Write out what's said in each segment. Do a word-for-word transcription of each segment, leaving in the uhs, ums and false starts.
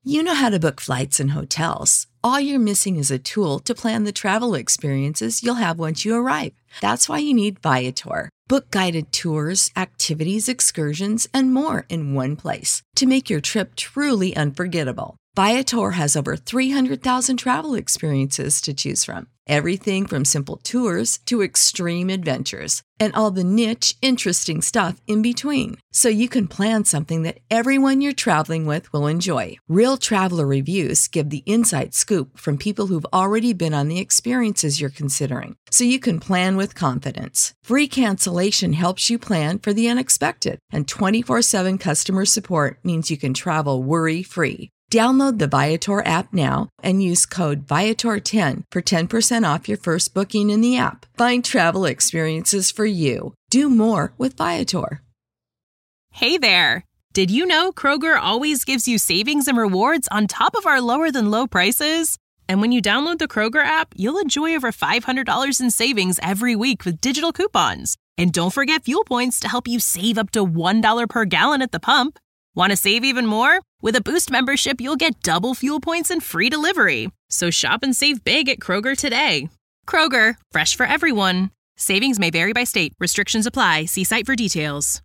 You know how to book flights and hotels. All you're missing is a tool to plan the travel experiences you'll have once you arrive. That's why you need Viator. Book guided tours, activities, excursions, and more in one place to make your trip truly unforgettable. Viator has over three hundred thousand travel experiences to choose from. Everything from simple tours to extreme adventures and all the niche, interesting stuff in between. So you can plan something that everyone you're traveling with will enjoy. Real traveler reviews give the inside scoop from people who've already been on the experiences you're considering. So you can plan with confidence. Free cancellation helps you plan for the unexpected. And twenty-four seven customer support means you can travel worry-free. Download the Viator app now and use code Viator ten for ten percent off your first booking in the app. Find travel experiences for you. Do more with Viator. Hey there! Did you know Kroger always gives you savings and rewards on top of our lower than low prices? And when you download the Kroger app, you'll enjoy over five hundred dollars in savings every week with digital coupons. And don't forget fuel points to help you save up to one dollar per gallon at the pump. Want to save even more? With a Boost membership, you'll get double fuel points and free delivery. So shop and save big at Kroger today. Kroger, fresh for everyone. Savings may vary by state. Restrictions apply. See site for details.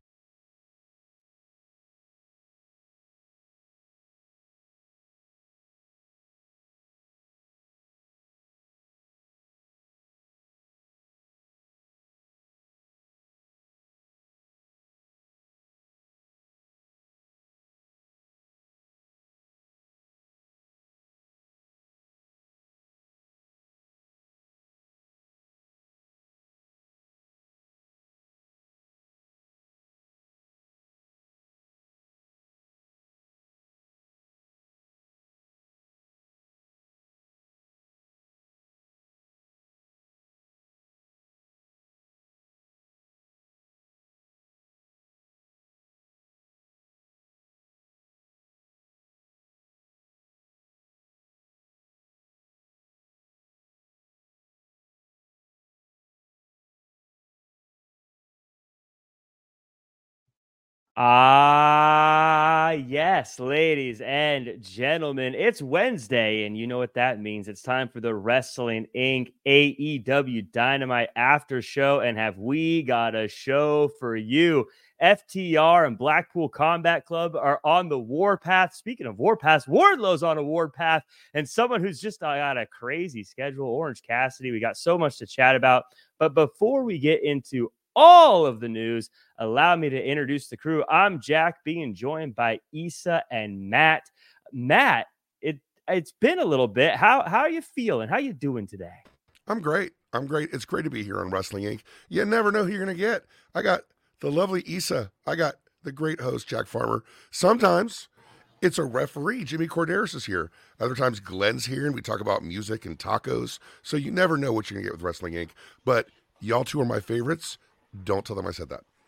Ah, yes, ladies and gentlemen, it's Wednesday, and you know what that means. It's time for the Wrestling Incorporated. A E W Dynamite After Show, and have we got a show for you. F T R and Blackpool Combat Club are on the warpath. Speaking of warpaths, Wardlow's on a warpath, and someone who's just got a crazy schedule, Orange Cassidy. We got so much to chat about, but before we get into all of the news, allow me to introduce the crew. I'm Jack, being joined by Issa and Matt. Matt, it it's been a little bit. How how are you feeling? How you doing today? I'm great. I'm great. It's great to be here on Wrestling Incorporated. You never know who you're going to get. I got the lovely Issa. I got the great host, Jack Farmer. Sometimes it's a referee. Jimmy Corderas is here. Other times Glenn's here, and we talk about music and tacos. So you never know what you're going to get with Wrestling Incorporated. But y'all two are my favorites. Don't tell them I said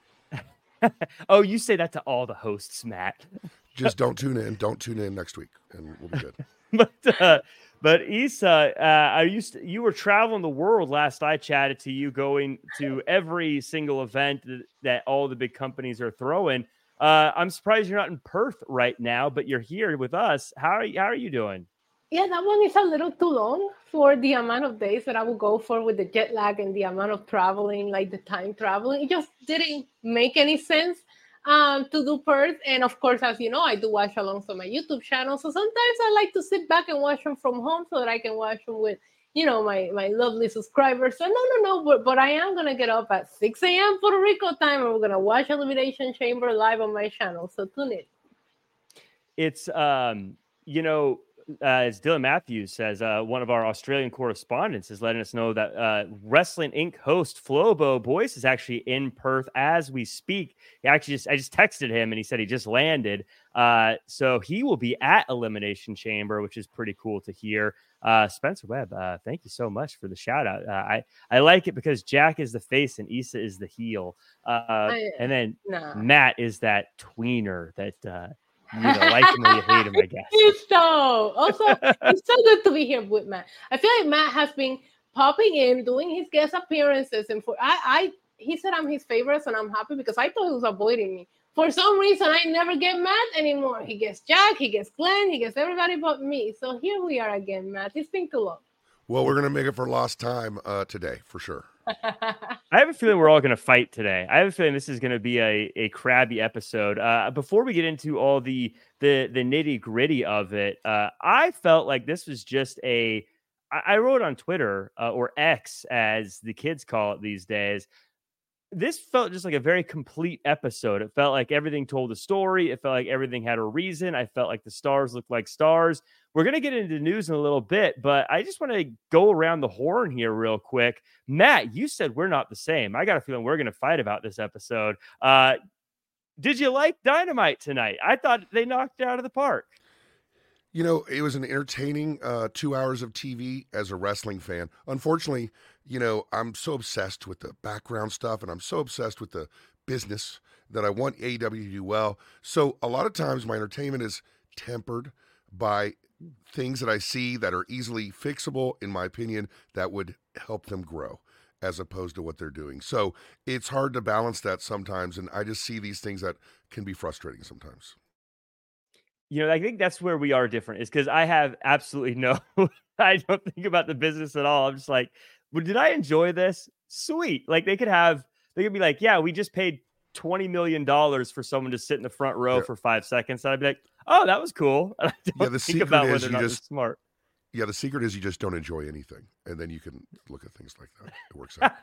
that. Oh, you say that to all the hosts, Matt. Just don't tune in. Don't tune in next week, and we'll be good. but uh, but Issa, uh, I used to, you were traveling the world last I chatted to you, going to every single event that, that all the big companies are throwing. Uh, I'm surprised you're not in Perth right now, but you're here with us. How are you, how are you doing? Yeah, that one is a little too long for the amount of days that I would go for with the jet lag and the amount of traveling, like the time traveling. It just didn't make any sense um, to do Perth. And of course, as you know, I do watch along on my YouTube channel. So sometimes I like to sit back and watch them from home so that I can watch them with, you know, my, my lovely subscribers. So no, no, no, but, but I am going to get up at six a.m. Puerto Rico time, and we're going to watch Elimination Chamber live on my channel. So tune in. It's, um, you know, Uh, as Dylan Matthews says, uh, one of our Australian correspondents is letting us know that uh, Wrestling Incorporated host Flobo Boyce is actually in Perth as we speak. He actually just I just texted him and he said he just landed. Uh, so he will be at Elimination Chamber, which is pretty cool to hear. Uh, Spencer Webb, uh, thank you so much for the shout out. Uh, I, I like it because Jack is the face and Issa is the heel. Uh, I, and then nah. Matt is that tweener that uh, you either like him or you hate him, I guess. He's so also it's so good to be here with Matt. I feel like Matt has been popping in, doing his guest appearances, and for I, I he said I'm his favorite, and I'm happy because I thought he was avoiding me for some reason, I never get Matt anymore. He gets Jack, he gets Glenn, he gets everybody but me. So here we are again, Matt. It's been too long. Well, we're going to make it for lost time uh, today, for sure. I have a feeling we're all going to fight today. I have a feeling this is going to be a, a crabby episode. Uh, before we get into all the the, the nitty gritty of it, uh, I felt like this was just a. I, I wrote on Twitter uh, or X, as the kids call it these days. This felt just like a very complete episode. It felt like everything told a story. It felt like everything had a reason. I felt like the stars looked like stars. We're going to get into news in a little bit, but I just want to go around the horn here real quick. Matt, you said we're not the same. I got a feeling we're going to fight about this episode. Uh, did you like Dynamite tonight? I thought they knocked it out of the park. You know, it was an entertaining uh, two hours of T V as a wrestling fan. Unfortunately, you know, I'm so obsessed with the background stuff and I'm so obsessed with the business that I want A E W to do well. So a lot of times my entertainment is tempered by things that I see that are easily fixable, in my opinion, that would help them grow as opposed to what they're doing. So it's hard to balance that sometimes. And I just see these things that can be frustrating sometimes. You know, I think that's where we are different, is because I have absolutely no, I don't think about the business at all. I'm just like, well, did I enjoy this? Sweet. Like they could have, they could be like, yeah, we just paid twenty million dollars for someone to sit in the front row yeah. for five seconds. And I'd be like, oh, that was cool. And I don't yeah, the think about whether or not just, it's smart. Yeah, the secret is you just don't enjoy anything. And then you can look at things like that. It works out.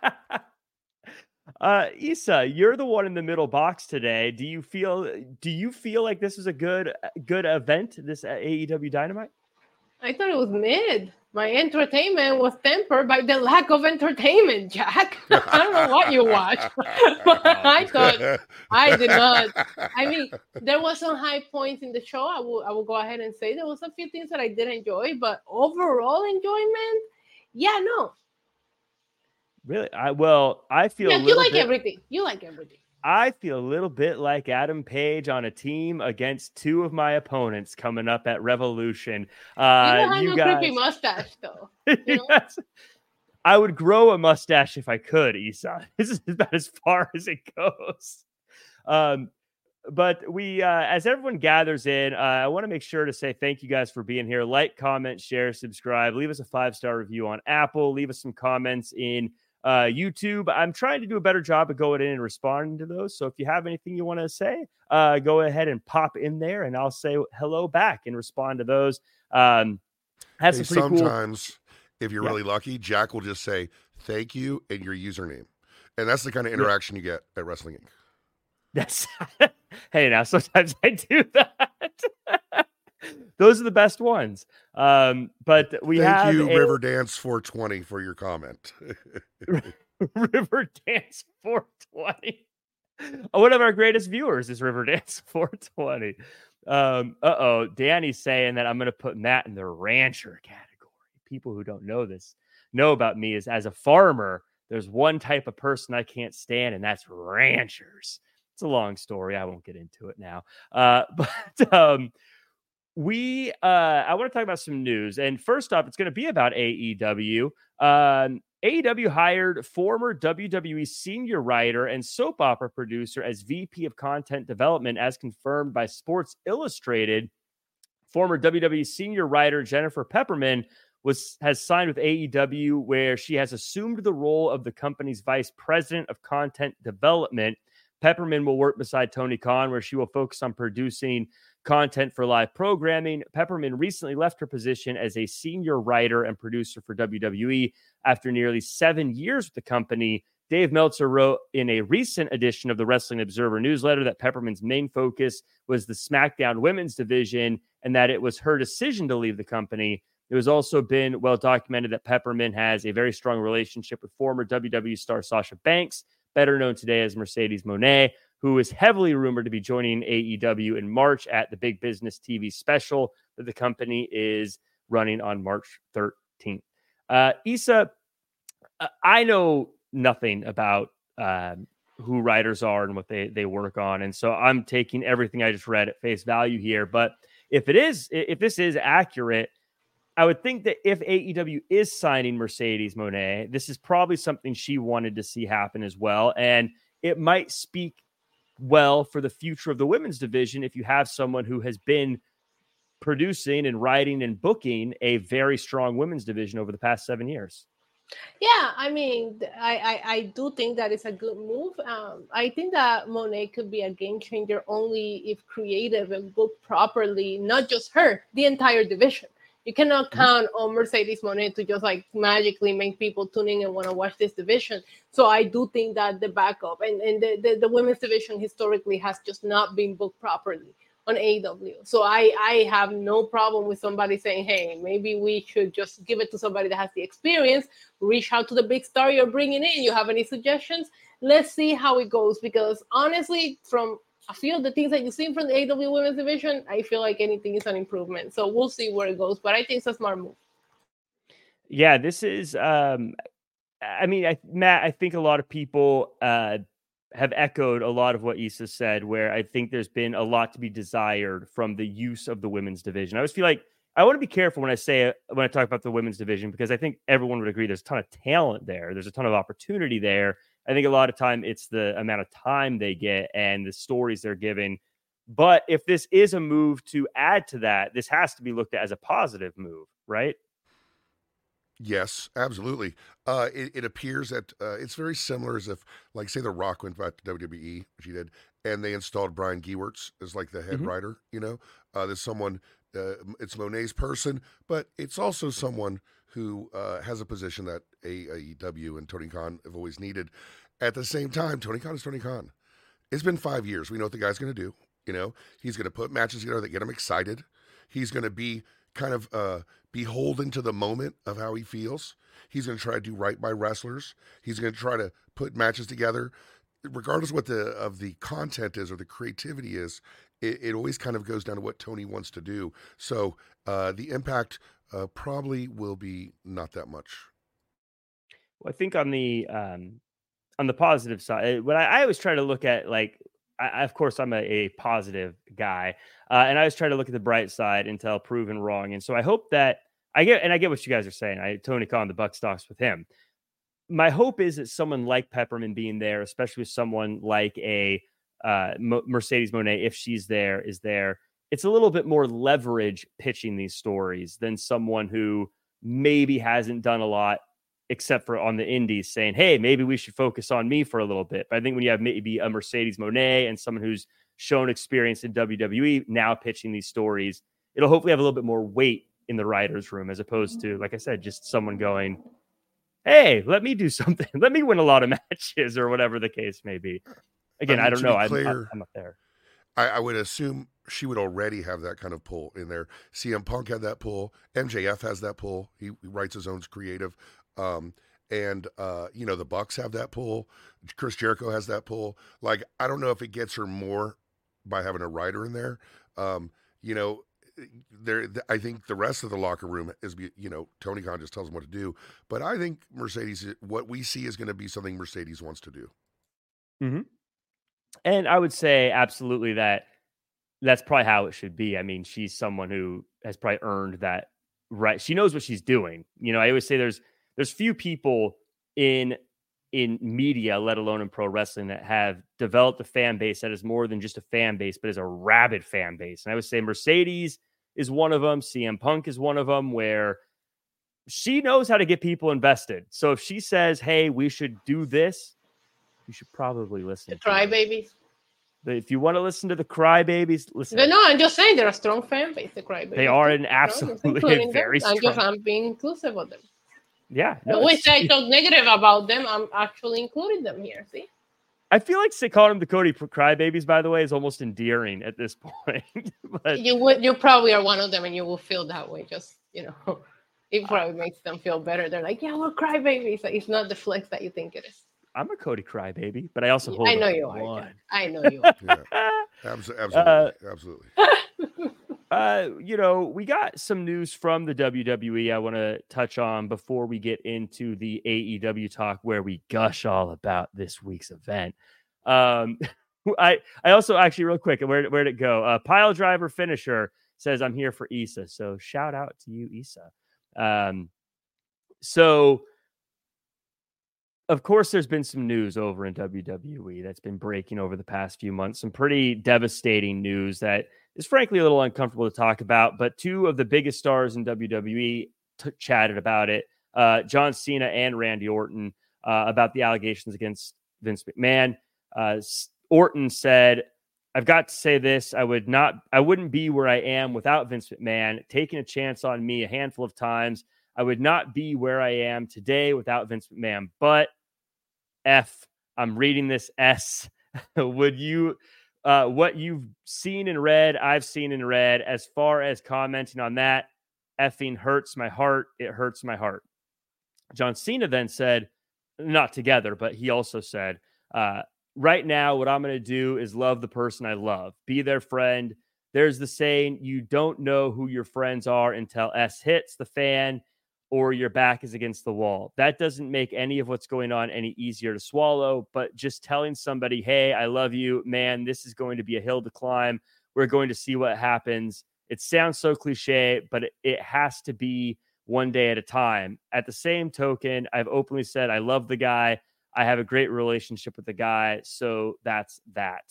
Uh, Isa, you're the one in the middle box today. Do you feel do you feel like this is a good good event, this A E W Dynamite? I thought it was mid. My entertainment was tempered by the lack of entertainment, Jack. I don't know what you watched. I thought I did not. I mean, there was some high points in the show. I will I will go ahead and say there was a few things that I did enjoy, but overall enjoyment, yeah, no. Really? I well, I feel yeah, a you like bit, everything. You like everything. I feel a little bit like Adam Page on a team against two of my opponents coming up at Revolution. Uh, you don't have you no guys... creepy mustache, though. You know? Yes. I would grow a mustache if I could, Isa. This is about as far as it goes. Um, but we, uh, as everyone gathers in, uh, I want to make sure to say thank you guys for being here. Like, comment, share, subscribe. Leave us a five-star review on Apple. Leave us some comments in uh, YouTube. I'm trying to do a better job of going in and responding to those. So if you have anything you want to say, uh, go ahead and pop in there, and I'll say hello back and respond to those. Um, hey, sometimes, cool... if you're yeah. really lucky, Jack will just say thank you and your username, and that's the kind of interaction yeah. you get at Wrestling Incorporated. That's hey, now sometimes I do that. Those are the best ones. Um, but we Thank have you, a... Riverdance four twenty, for your comment. Riverdance four twenty. One of our greatest viewers is Riverdance four twenty. Um, uh-oh, Danny's saying that I'm going to put Matt in the rancher category. People who don't know this know about me is, as a farmer, there's one type of person I can't stand, and that's ranchers. It's a long story. I won't get into it now. Uh, but um, we, uh, I want to talk about some news. And first off, it's going to be about A E W. Um, A E W hired former W W E senior writer and soap opera producer as V P of Content Development, as confirmed by Sports Illustrated. Former W W E senior writer Jennifer Pepperman was has signed with A E W, where she has assumed the role of the company's vice president of content development. Pepperman will work beside Tony Khan, where she will focus on producing content for live programming. Pepperman recently left her position as a senior writer and producer for W W E after nearly seven years with the company. Dave Meltzer wrote in a recent edition of the Wrestling Observer newsletter that Pepperman's main focus was the SmackDown women's division and that it was her decision to leave the company. It has also been well documented that Pepperman has a very strong relationship with former W W E star Sasha Banks, better known today as Mercedes Moné, who is heavily rumored to be joining A E W in March at the Big Business T V special that the company is running on March thirteenth. Uh, Isa, I know nothing about um, who writers are and what they, they work on, and so I'm taking everything I just read at face value here. But if it is, if this is accurate, I would think that if A E W is signing Mercedes Moné, this is probably something she wanted to see happen as well. And it might speak well for the future of the women's division if you have someone who has been producing and writing and booking a very strong women's division over the past seven years. Yeah, I mean, I, I, I do think that it's a good move. Um, I think that Monet could be a game changer only if creative and booked properly, not just her, the entire division. You cannot count mm-hmm. on Mercedes Monet to just like magically make people tune in and want to watch this division. So I do think that the backup and, and the, the, the women's division historically has just not been booked properly on A E W. So I, I have no problem with somebody saying, hey, maybe we should just give it to somebody that has the experience, reach out to the big star you're bringing in. You have any suggestions? Let's see how it goes. Because honestly, from a few of the things that you've seen from the A E W women's division, I feel like anything is an improvement. So we'll see where it goes. But I think it's a smart move. Yeah, this is, um, I mean, I, Matt, I think a lot of people uh, have echoed a lot of what Issa said, where I think there's been a lot to be desired from the use of the women's division. I always feel like I want to be careful when I say, when I talk about the women's division, because I think everyone would agree there's a ton of talent there. There's a ton of opportunity there. I think a lot of time it's the amount of time they get and the stories they're giving. But if this is a move to add to that, this has to be looked at as a positive move, right? Yes, absolutely. Uh, it, it appears that uh, it's very similar as if, like, say, The Rock went back to W W E, which he did, and they installed Brian Gewirtz as, like, the head mm-hmm. writer, you know? Uh, there's someone, uh, it's Monet's person, but it's also someone who uh, has a position that A E W and Tony Khan have always needed. At the same time, Tony Khan is Tony Khan. It's been five years. We know what the guy's going to do, you know? He's going to put matches together that get him excited. He's going to be kind of uh, beholden to the moment of how he feels. He's going to try to do right by wrestlers. He's going to try to put matches together, regardless of what the of the content is or the creativity is. It, it always kind of goes down to what Tony wants to do. So uh, the impact uh, probably will be not that much. Well, I think on the um, on the positive side, what I, I always try to look at, like, I, of course, I'm a, a positive guy, uh, and I always try to look at the bright side until proven wrong. And so I hope that I get, and I get what you guys are saying. I Tony Khan, the buck stops with him. My hope is that someone like Pepperman being there, especially with someone like a uh, Mo- Mercedes Monet, if she's there, is there. It's a little bit more leverage pitching these stories than someone who maybe hasn't done a lot except for on the indies, saying, hey, maybe we should focus on me for a little bit. But I think when you have maybe a Mercedes Monet and someone who's shown experience in W W E now pitching these stories, it'll hopefully have a little bit more weight in the writer's room, as opposed to, like I said, just someone going, hey, let me do something. Let me win a lot of matches or whatever the case may be. Again, I, mean, I don't know. Clear, I'm, I'm up there. I, I would assume she would already have that kind of pull in there. C M Punk had that pull. M J F has that pull. He, he writes his own creative. Um, and, uh, you know, the Bucks have that pull. Chris Jericho has that pull. Like, I don't know if it gets her more by having a writer in there. Um, you know, there, I think the rest of the locker room is, you know, Tony Khan just tells them what to do. But I think Mercedes, what we see is going to be something Mercedes wants to do. Mm-hmm. And I would say absolutely that that's probably how it should be. I mean, she's someone who has probably earned that right. She knows what she's doing. You know, I always say there's, There's few people in in media, let alone in pro wrestling, that have developed a fan base that is more than just a fan base, but is a rabid fan base. And I would say Mercedes is one of them. C M Punk is one of them, where she knows how to get people invested. So if she says, hey, we should do this, you should probably listen. The Crybabies. If you want to listen to the Crybabies, listen. But no, I'm just saying they're a strong fan base, the Crybabies. They are an absolutely a very them. strong. I'm just I'm being inclusive of them. Yeah. No, always say I talk negative about them. I'm actually including them here. See? I feel like calling them the Cody Crybabies, by the way, is almost endearing at this point. But you would, you probably are one of them, and you will feel that way. Just, you know, it probably makes them feel better. They're like, yeah, we're crybabies. It's not the flex that you think it is. I'm a Cody Crybaby, but I also hold. I know you are. John. I know you are. Yeah. Absolutely. Uh, Absolutely. Uh, you know, we got some news from the W W E I want to touch on before we get into the A E W talk, where we gush all about this week's event. Um, I I also actually real quick, where where'd it go? Uh, Pile Driver Finisher says I'm here for Issa, so shout out to you, Issa. Um, so of course, there's been some news over in W W E that's been breaking over the past few months. Some pretty devastating news that is frankly a little uncomfortable to talk about. But two of the biggest stars in W W E t- chatted about it. Uh, John Cena and Randy Orton uh, about the allegations against Vince McMahon. Uh, Orton said, "I've got to say this. I would not, I wouldn't be where I am without Vince McMahon taking a chance on me a handful of times. I would not be where I am today without Vince McMahon. But F, I'm reading this S. Would you, uh, what you've seen and read, I've seen and read, as far as commenting on that, effing hurts my heart. It hurts my heart." John Cena then said, not together, but he also said, uh, "Right now, what I'm going to do is love the person I love, be their friend. There's the saying, you don't know who your friends are until S hits the fan or your back is against the wall. That doesn't make any of what's going on any easier to swallow, but just telling somebody, hey, I love you, man, this is going to be a hill to climb. We're going to see what happens. It sounds so cliche, but it, it has to be one day at a time. At the same token, I've openly said I love the guy. I have a great relationship with the guy. So that's that."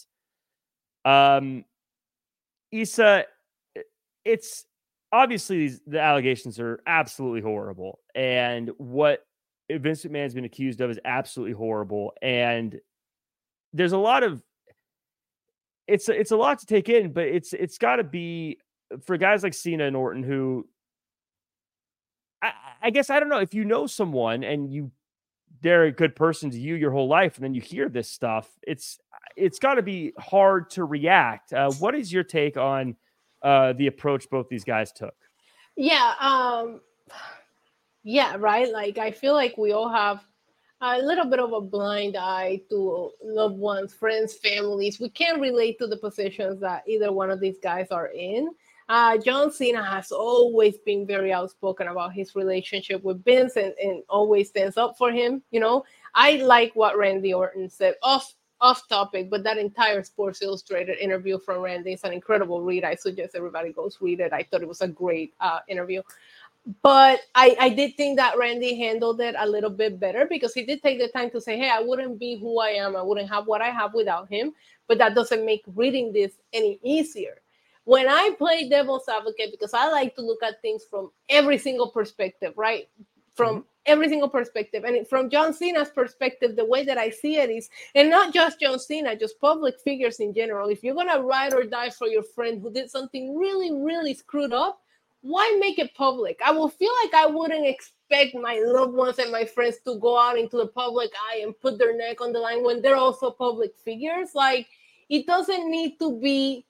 Um, Issa, it's obviously these, the allegations are absolutely horrible. And what Vince McMahon has been accused of is absolutely horrible. And there's a lot of, it's, it's a lot to take in, but it's, it's got to be for guys like Cena and Orton, who I, I guess, I don't know, if you know someone and you, they're a good person to you your whole life, and then you hear this stuff, it's, it's got to be hard to react. Uh, what is your take on uh, the approach both these guys took? Yeah. Um, yeah. Right. Like, I feel like we all have a little bit of a blind eye to loved ones, friends, families. We can't relate to the positions that either one of these guys are in. Uh, John Cena has always been very outspoken about his relationship with Vince, and, and always stands up for him. You know, I like what Randy Orton said off off topic, but that entire Sports Illustrated interview from Randy is an incredible read. I suggest everybody goes read it. I thought it was a great uh, interview. But I, I did think that Randy handled it a little bit better, because he did take the time to say, hey, I wouldn't be who I am. I wouldn't have what I have without him. But that doesn't make reading this any easier. When I play devil's advocate, because I like to look at things from every single perspective, right? From mm-hmm. every single perspective. And from John Cena's perspective, the way that I see it is, and not just John Cena, just public figures in general. If you're going to ride or die for your friend who did something really, really screwed up, why make it public? I will feel like I wouldn't expect my loved ones and my friends to go out into the public eye and put their neck on the line when they're also public figures. Like, it doesn't need to be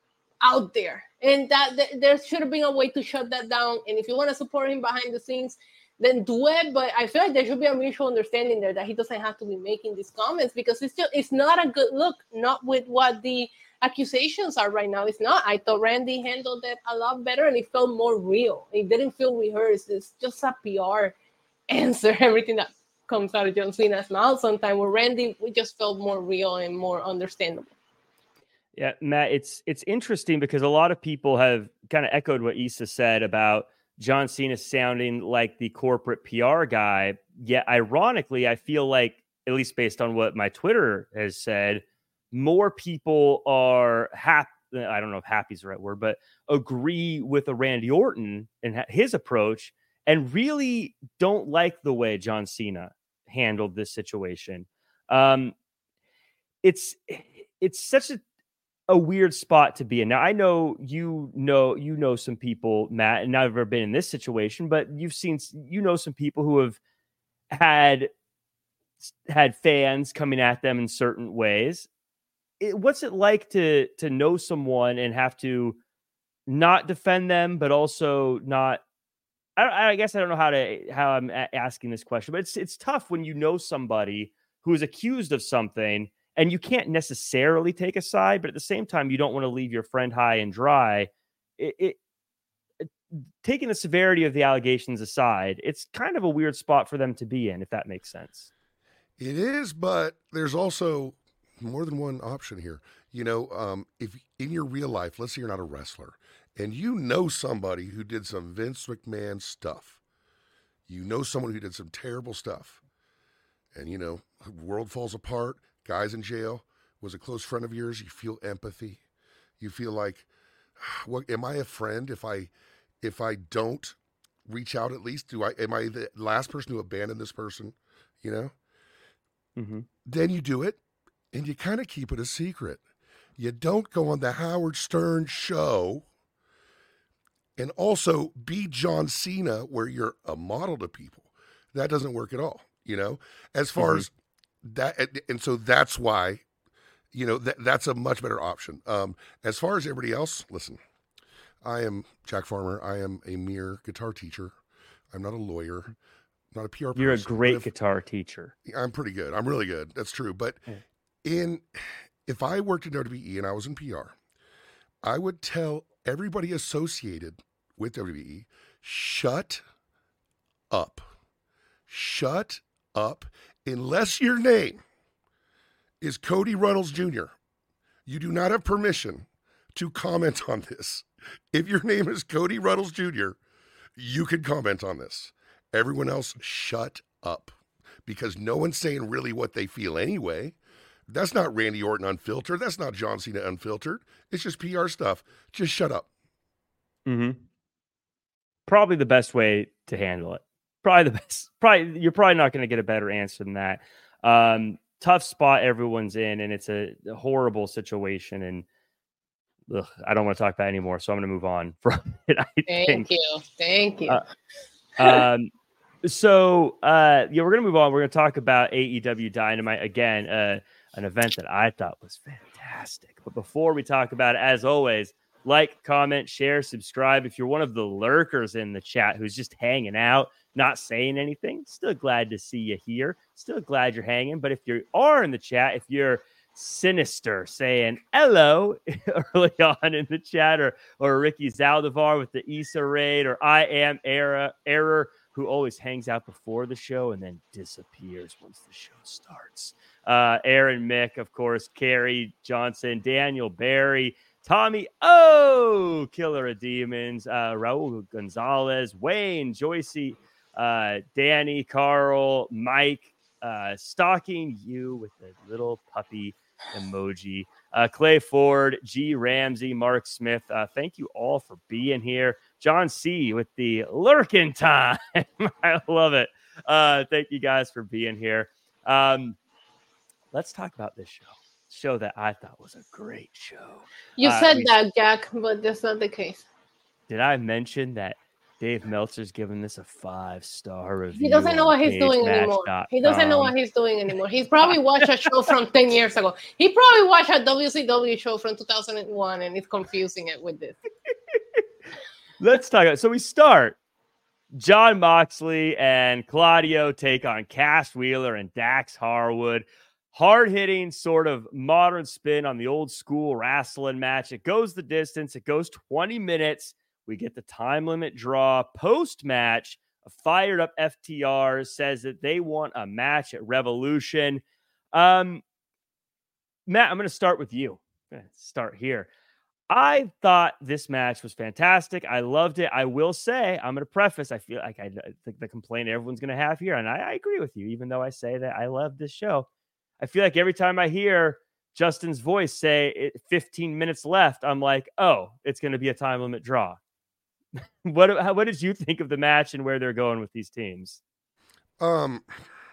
out there, and that th- there should have been a way to shut that down. And if you want to support him behind the scenes, then do it. But I feel like there should be a mutual understanding there that he doesn't have to be making these comments, because it's still, it's not a good look, not with what the accusations are right now. It's not. I thought Randy handled it a lot better, and it felt more real. It didn't feel rehearsed. It's just a P R answer, everything that comes out of John Cena's mouth sometimes. With Randy, we just felt more real and more understandable. Yeah, Matt, it's it's interesting because a lot of people have kind of echoed what Issa said about John Cena sounding like the corporate P R guy. Yet, ironically, I feel like, at least based on what my Twitter has said, more people are happy. I don't know if happy is the right word, but agree with a Randy Orton and his approach, and really don't like the way John Cena handled this situation. Um, it's it's such a a weird spot to be in. Now, I know you know, you know some people, Matt, and I've never been in this situation, but you've seen, you know, some people who have had, had fans coming at them in certain ways. It, what's it like to, to know someone and have to not defend them, but also not, I, I guess I don't know how to, how I'm asking this question, but it's, it's tough when you know somebody who is accused of something and you can't necessarily take a side, but at the same time, you don't want to leave your friend high and dry. It, it, it, taking the severity of the allegations aside, it's kind of a weird spot for them to be in, if that makes sense. It is, but there's also more than one option here. You know, um, if in your real life, let's say you're not a wrestler, and you know somebody who did some Vince McMahon stuff, you know someone who did some terrible stuff, and, you know, world falls apart, guy's in jail, was a close friend of yours, you feel empathy. You feel like, what, am I a friend if I if I don't reach out at least? Do I am I the last person to abandon this person? You know? Mm-hmm. Then you do it, and you kind of keep it a secret. You don't go on the Howard Stern show and also be John Cena where you're a model to people. That doesn't work at all, you know? As far mm-hmm. as that, and so that's why, you know, that that's a much better option. Um, as far as everybody else, listen, I am Jack Farmer. I am a mere guitar teacher. I'm not a lawyer, not a P R person. You're a great if, guitar teacher. I'm pretty good. I'm really good. That's true. But yeah. in if I worked in W W E and I was in P R, I would tell everybody associated with W W E, shut up. Shut up. Unless your name is Cody Runnels Junior, you do not have permission to comment on this. If your name is Cody Runnels Junior, you can comment on this. Everyone else, shut up. Because no one's saying really what they feel anyway. That's not Randy Orton Unfiltered. That's not John Cena Unfiltered. It's just P R stuff. Just shut up. Mm-hmm. Probably the best way to handle it. Probably the best. Probably you're probably not going to get a better answer than that. Um, tough spot everyone's in, and it's a, a horrible situation. And ugh, I don't want to talk about it anymore, so I'm going to move on from it. I Thank think. you. Thank you. Uh, um, so uh, yeah, we're going to move on. We're going to talk about A E W Dynamite again, uh, an event that I thought was fantastic. But before we talk about it, as always, like, comment, share, subscribe. If you're one of the lurkers in the chat who's just hanging out, not saying anything, still glad to see you here. Still glad you're hanging. But if you are in the chat, if you're sinister saying hello early on in the chat, or, or Ricky Zaldivar with the Issa raid, or I am Error, Error, who always hangs out before the show and then disappears once the show starts. Uh, Aaron Mick, of course, Carrie Johnson, Daniel Barry, Tommy O, Killer of Demons, uh, Raul Gonzalez, Wayne, Joycey, uh, Danny, Carl, Mike, uh, stalking you with the little puppy emoji, uh, Clay Ford, G Ramsey, Mark Smith. Uh, thank you all for being here. John C with the lurking time. I love it. Uh, thank you guys for being here. Um, let's talk about this show. Show that I thought was a great show. You uh, said we, that, Jack, but that's not the case. Did I mention that Dave Meltzer's giving this a five-star review? He doesn't know what he's doing anymore. He doesn't know what he's doing anymore. He's probably watched a show from ten years ago. He probably watched a W C W show from two thousand one and is confusing it with this. Let's talk about. So we start. Jon Moxley and Claudio take on Cass Wheeler and Dax Harwood. Hard-hitting, sort of modern spin on the old-school wrestling match. It goes the distance. It goes twenty minutes. We get the time limit draw. Post-match, a fired-up F T R says that they want a match at Revolution. Um, Matt, I'm going to start with you. I'm going to start here. I thought this match was fantastic. I loved it. I will say, I'm going to preface, I feel like I think the complaint everyone's going to have here, and I, I agree with you, even though I say that I love this show. I feel like every time I hear Justin's voice say it, fifteen minutes left, I'm like, oh, it's going to be a time limit draw. what how, what did you think of the match and where they're going with these teams? Um,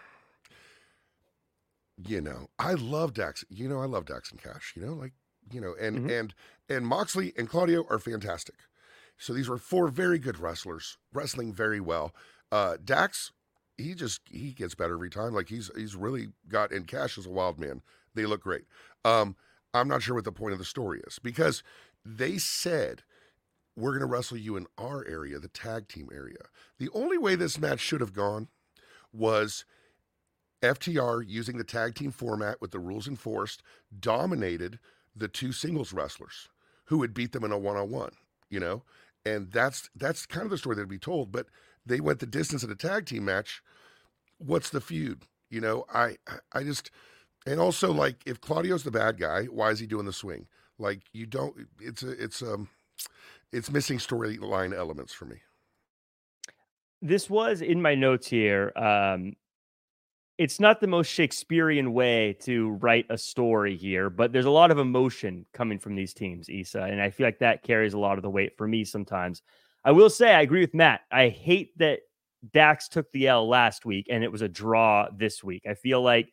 you know, I love Dax. You know, I love Dax and Cash. You know, like you know, and mm-hmm. and and Moxley and Claudio are fantastic. So these were four very good wrestlers, wrestling very well. Uh, Dax. He just he gets better every time. Like he's he's really got, and Cash is a wild man. They look great. Um, I'm not sure what the point of the story is, because they said we're going to wrestle you in our area, the tag team area. The only way this match should have gone was F T R, using the tag team format with the rules enforced, dominated the two singles wrestlers who would beat them in a one-on-one. You know, and that's that's kind of the story that'd be told, but. They went the distance in a tag team match. What's the feud? You know, I I just, and also, like, if Claudio's the bad guy, why is he doing the swing? Like, you don't, it's a, it's um, it's missing storyline elements for me. This was in my notes here. Um, it's not the most Shakespearean way to write a story here, but there's a lot of emotion coming from these teams, Isa, and I feel like that carries a lot of the weight for me sometimes. I will say I agree with Matt. I hate that Dax took the L last week and it was a draw this week. I feel like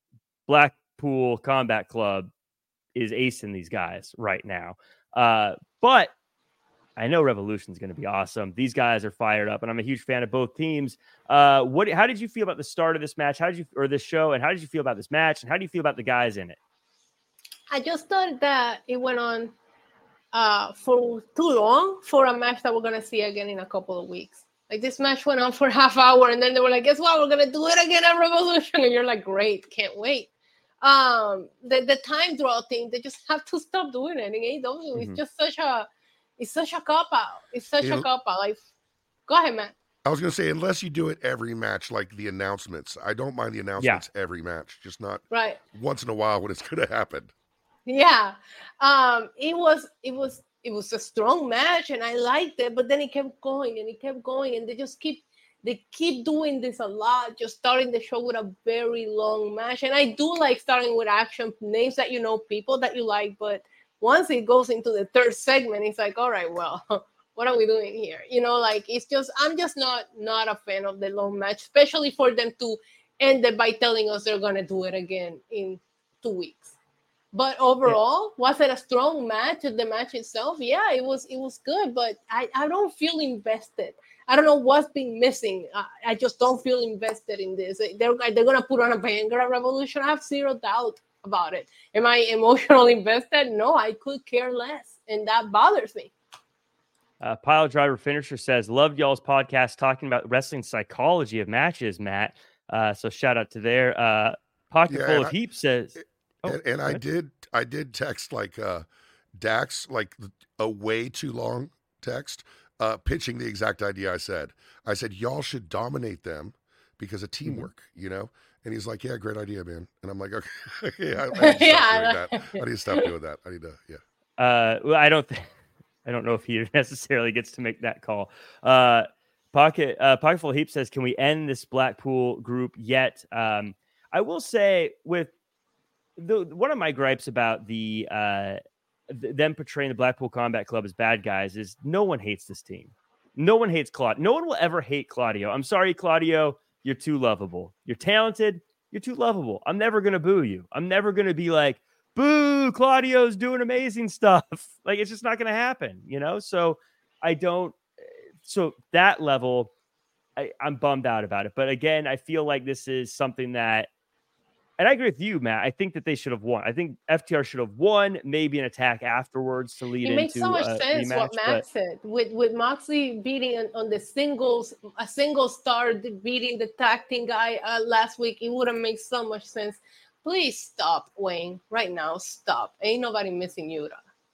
Blackpool Combat Club is acing these guys right now. Uh, but I know Revolution's going to be awesome. These guys are fired up, and I'm a huge fan of both teams. Uh, what? How did you feel about the start of this match? How did you, or this show, and how did you feel about this match? And how do you feel about the guys in it? I just thought that it went on uh, for too long for a match that we're going to see again in a couple of weeks. Like, this match went on for a half hour, and then they were like, guess what? We're going to do it again at Revolution. And you're like, great, can't wait. Um, the, the time draw thing, they just have to stop doing it in A E W. Mm-hmm. It's just such a... It's such a cop-out. It's such you know, a cop-out. Like, go ahead, man. I was going to say, unless you do it every match, like the announcements. I don't mind the announcements yeah. every match, just not right. once in a while when it's going to happen. Yeah. Um, it was it was, it was a strong match, and I liked it, but then it kept going, and it kept going, and they just keep, they keep doing this a lot, just starting the show with a very long match. And I do like starting with action, names that you know, people that you like, but once it goes into the third segment, it's like, all right, well, what are we doing here? You know, like, it's just, I'm just not not a fan of the long match, especially for them to end it by telling us they're going to do it again in two weeks. But overall, yeah. was it a strong match? The match itself? Yeah, it was It was good, but I, I don't feel invested. I don't know what's been missing. I, I just don't feel invested in this. They're, they're going to put on a banger at Revolution. I have zero doubt about it. Am I emotionally invested? No, I could care less, and that bothers me. Uh, Pile Driver Finisher says, loved y'all's podcast talking about wrestling psychology of matches, Matt. Uh, so shout out to there. Uh, Pocket yeah, Full of I, Heaps says, oh, and, and I did, I did text like uh, Dax, like a way too long text, uh, pitching the exact idea I said. I said, y'all should dominate them because of teamwork, mm-hmm. you know? And he's like, yeah, great idea, man. And I'm like, okay, yeah, I, I need to stop yeah, doing that. I need to stop doing that. I need to, yeah. Uh, well, I don't think, I don't know if he necessarily gets to make that call. Uh, Pocket, uh, Pocketful Heap says, can we end this Blackpool group yet? Um, I will say with the, one of my gripes about the, uh, th- them portraying the Blackpool Combat Club as bad guys is no one hates this team. No one hates Claudio. No one will ever hate Claudio. I'm sorry, Claudio. You're too lovable. You're talented. You're too lovable. I'm never going to boo you. I'm never going to be like, boo, Claudio's doing amazing stuff. Like, it's just not going to happen, you know? So I don't, so that level, I, I'm bummed out about it. But again, I feel like this is something that, and I agree with you, Matt. I think that they should have won. I think F T R should have won, maybe an attack afterwards to lead into. It makes so much a sense rematch, what Matt but... said with with Moxley beating on, on the singles, a single star beating the tag team guy uh, last week. It would have made so much sense. Please stop, Wayne, right now. Stop. Ain't nobody missing Yuta.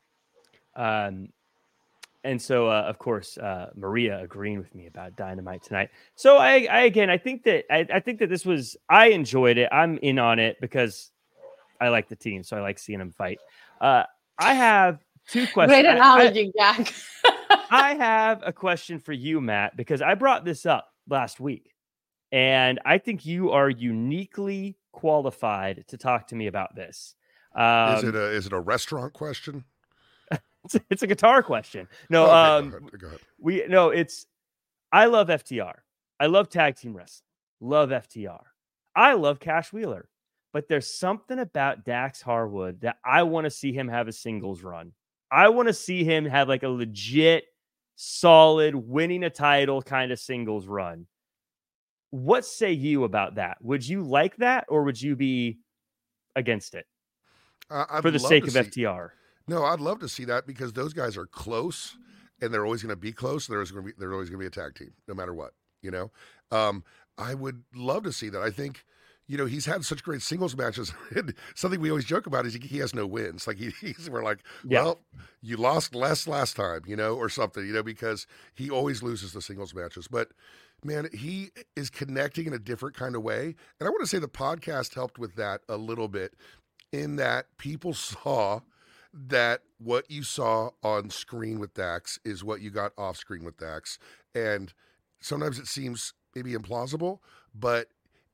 Um. And so, uh, of course, uh, Maria agreeing with me about Dynamite tonight. So, I, I again, I think that I, I think that this was. I enjoyed it. I'm in on it because I like the team, so I like seeing them fight. Uh, I have two questions. Great analogy, I, Jack. I have a question for you, Matt, because I brought this up last week, and I think you are uniquely qualified to talk to me about this. Um, is it a is it a restaurant question? It's, it's a guitar question. No, okay, um, go ahead. Go ahead. we no, it's. I love F T R. I love tag team wrestling. Love F T R. I love Cash Wheeler, but there's something about Dax Harwood that I want to see him have a singles run. I want to see him have like a legit, solid, winning a title kind of singles run. What say you about that? Would you like that, or would you be against it uh, for the sake of see- F T R? No, I'd love to see that because those guys are close, and they're always going to be close. There's going to be they're always going to be a tag team, no matter what. You know, um, I would love to see that. I think, you know, he's had such great singles matches. Something we always joke about is he, he has no wins. Like he, he's we're like, yeah. well, you lost less last time, you know, or something, you know, because he always loses the singles matches. But man, he is connecting in a different kind of way, and I want to say the podcast helped with that a little bit, in that people saw that what you saw on screen with Dax is what you got off screen with Dax. And sometimes it seems maybe implausible, but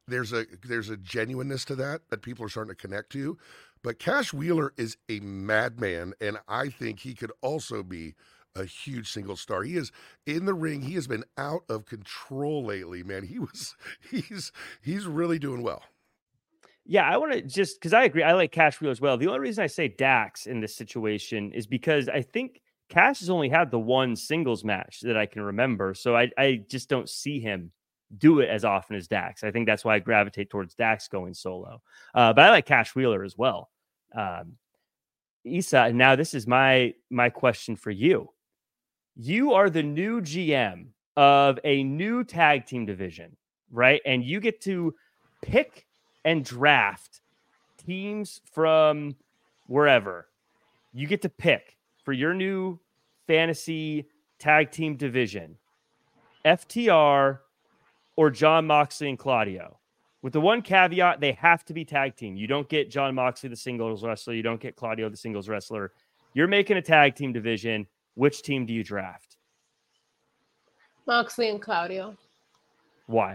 there's a there's a genuineness to that that people are starting to connect to. But Cash Wheeler is a madman, and I think he could also be a huge single star. He is in the ring. He has been out of control lately, man. He was he's he's really doing well. Yeah, I want to just because I agree. I like Cash Wheeler as well. The only reason I say Dax in this situation is because I think Cash has only had the one singles match that I can remember. So I, I just don't see him do it as often as Dax. I think that's why I gravitate towards Dax going solo. Uh, but I like Cash Wheeler as well. Um, Isa, now this is my my question for you. You are the new G M of a new tag team division, right? And you get to pick and draft teams from wherever. You get to pick for your new fantasy tag team division, F T R or Jon Moxley and Claudio. With the one caveat, they have to be tag team. You don't get Jon Moxley, the singles wrestler. You don't get Claudio, the singles wrestler. You're making a tag team division. Which team do you draft? Moxley and Claudio. Why?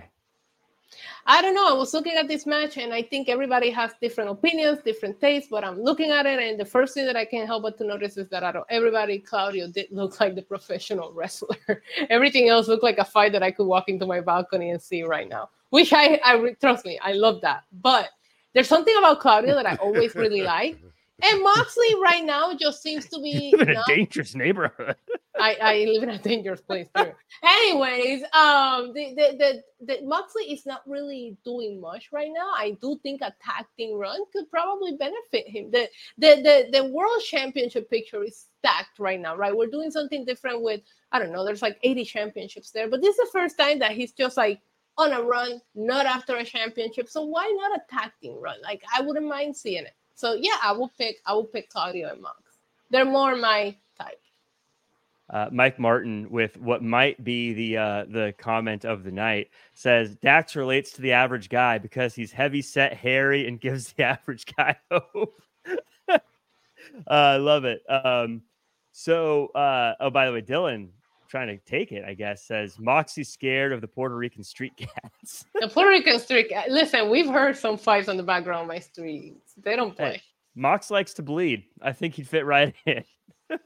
I don't know. I was looking at this match, and I think everybody has different opinions, different tastes, but I'm looking at it, and the first thing that I can't help but to notice is that out of everybody, Claudio did look like the professional wrestler. Everything else looked like a fight that I could walk into my balcony and see right now, which I, I trust me, I love that. But there's something about Claudio that I always really like. And Moxley right now just seems to be you live in not, a dangerous neighborhood. I, I live in a dangerous place too. Anyways, um, the, the the the Moxley is not really doing much right now. I do think a tag team run could probably benefit him. The the the the World Championship picture is stacked right now, right? We're doing something different with, I don't know, there's like eighty championships there, but this is the first time that he's just like on a run, not after a championship. So why not a tag team run? Like, I wouldn't mind seeing it. So yeah, I will pick. I will pick Claudio and Mox. They're more my type. Uh, Mike Martin, with what might be the uh, the comment of the night, says Dax relates to the average guy because he's heavy set, hairy, and gives the average guy hope. uh, I love it. Um, so, uh, oh, by the way, Dylan, trying to take it, I guess, says Moxie's scared of the Puerto Rican street cats. The Puerto Rican street cat. Listen, we've heard some fights on the background of my streets. They don't play. Hey, Mox likes to bleed. I think he'd fit right in. um,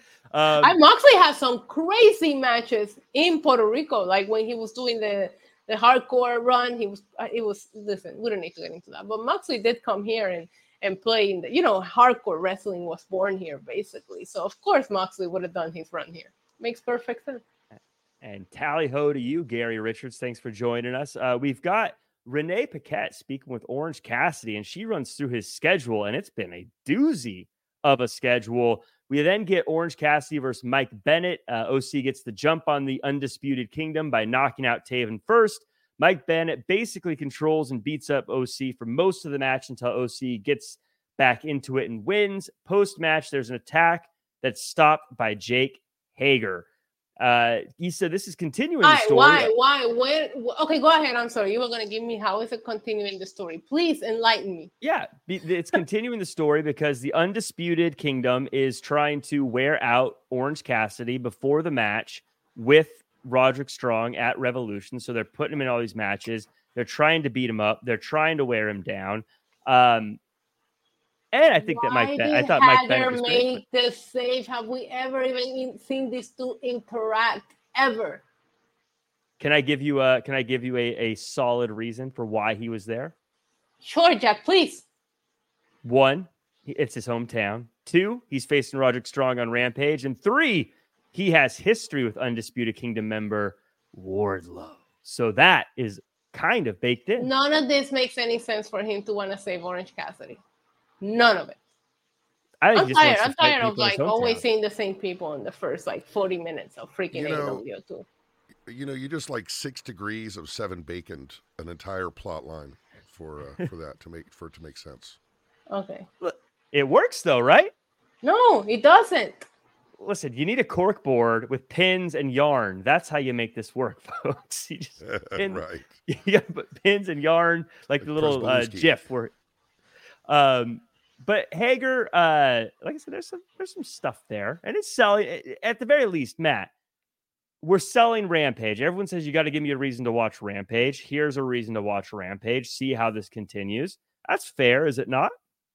I, Moxley has some crazy matches in Puerto Rico, like when he was doing the the hardcore run. He was, it was. Listen, we don't need to get into that, but Moxley did come here and and play in the, you know, hardcore wrestling was born here basically. So of course Moxley would have done his run here. Makes perfect sense. And tally ho to you, Gary Richards. Thanks for joining us. Uh, we've got Renee Paquette speaking with Orange Cassidy, and she runs through his schedule, and it's been a doozy of a schedule. We then get Orange Cassidy versus Mike Bennett. Uh, O C gets the jump on the Undisputed Kingdom by knocking out Taven first. Mike Bennett basically controls and beats up O C for most of the match until O C gets back into it and wins. Post-match, there's an attack that's stopped by Jake Hager. Uh, Issa, this is continuing why, the story. Why? Why? When? Okay, go ahead. I'm sorry. You were going to give me how is it continuing the story? Please enlighten me. Yeah, it's continuing the story because the Undisputed Kingdom is trying to wear out Orange Cassidy before the match with Roderick Strong at Revolution. So they're putting him in all these matches. They're trying to beat him up. They're trying to wear him down. Um, And I think Why that Mike, did I thought Mike Bennett Hager was make great. the save? Have we ever even seen these two interact ever? Can I give you a Can I give you a, a solid reason for why he was there? Sure, Jack, please. One, it's his hometown. Two, he's facing Roderick Strong on Rampage. And three, he has history with Undisputed Kingdom member Wardlow. So that is kind of baked in. None of this makes any sense for him to want to save Orange Cassidy. None of it. I I'm think tired. I'm tired of like always seeing the same people in the first like forty minutes of freaking you A know, W too. You know, you just like six degrees of seven bacon, an entire plot line for uh, for that to make for it to make sense. Okay. It works though, right? No, it doesn't. Listen, you need a cork board with pins and yarn. That's how you make this work, folks. You just pin, right. You got to put pins and yarn, like, like the little uh, GIF where. Um, but Hager, uh, like I said, there's some there's some stuff there, and it's selling at the very least. Matt, we're selling Rampage. Everyone says you got to give me a reason to watch Rampage. Here's a reason to watch Rampage. See how this continues. That's fair, is it not?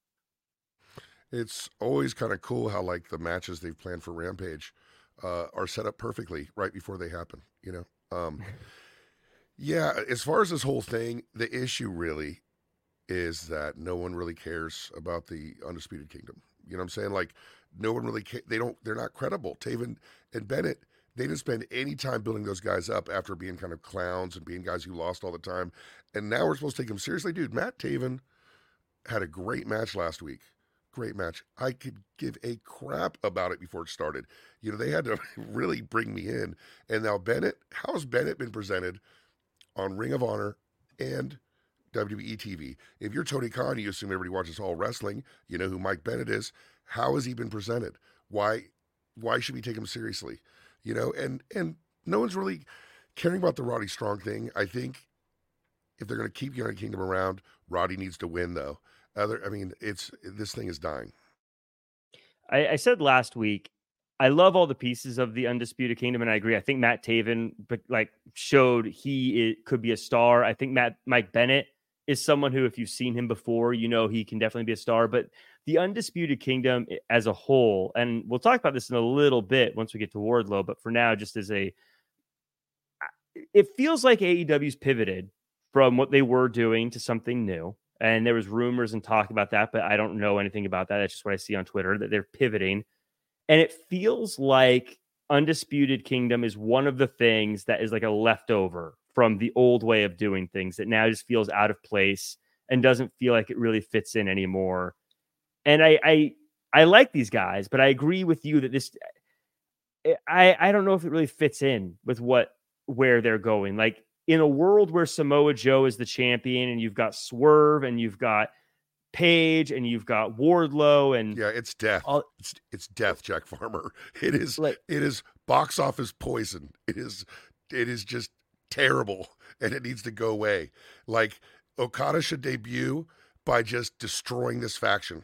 It's always kind of cool how like the matches they've planned for Rampage uh, are set up perfectly right before they happen. You know, um, yeah. As far as this whole thing, the issue really is that no one really cares about the Undisputed Kingdom. You know what I'm saying? Like no one really. Ca- they don't. They're not credible. Taven and Bennett. They didn't spend any time building those guys up after being kind of clowns and being guys who lost all the time. And now we're supposed to take them seriously. Dude, Matt Taven had a great match last week. Great match. I could give a crap about it before it started. You know, they had to really bring me in. And now Bennett, how has Bennett been presented on Ring of Honor and W W E T V? If you're Tony Khan, you assume everybody watches all wrestling. You know who Mike Bennett is. How has he been presented? Why, why should we take him seriously? You know, and and no one's really caring about the Roddy Strong thing. I think if they're going to keep United Kingdom around, Roddy needs to win, though. Other, I mean, it's this thing is dying. I, I said last week, I love all the pieces of the Undisputed Kingdom, and I agree. I think Matt Taven like showed he it, could be a star. I think Matt Mike Bennett is someone who, if you've seen him before, you know he can definitely be a star. But the Undisputed Kingdom as a whole, and we'll talk about this in a little bit once we get to Wardlow, but for now, just as a, it feels like A E W's pivoted from what they were doing to something new. And there was rumors and talk about that, but I don't know anything about that. That's just what I see on Twitter, that they're pivoting. And it feels like Undisputed Kingdom is one of the things that is like a leftover from the old way of doing things that now just feels out of place and doesn't feel like it really fits in anymore. And I, I, I like these guys, but I agree with you that this, I, I don't know if it really fits in with what, where they're going. Like in a world where Samoa Joe is the champion and you've got Swerve and you've got Paige and you've got Wardlow and yeah, it's death. All, it's, it's death, Jack Farmer. It is, like, it is box office poison. It is, it is just terrible and it needs to go away. Like Okada should debut by just destroying this faction.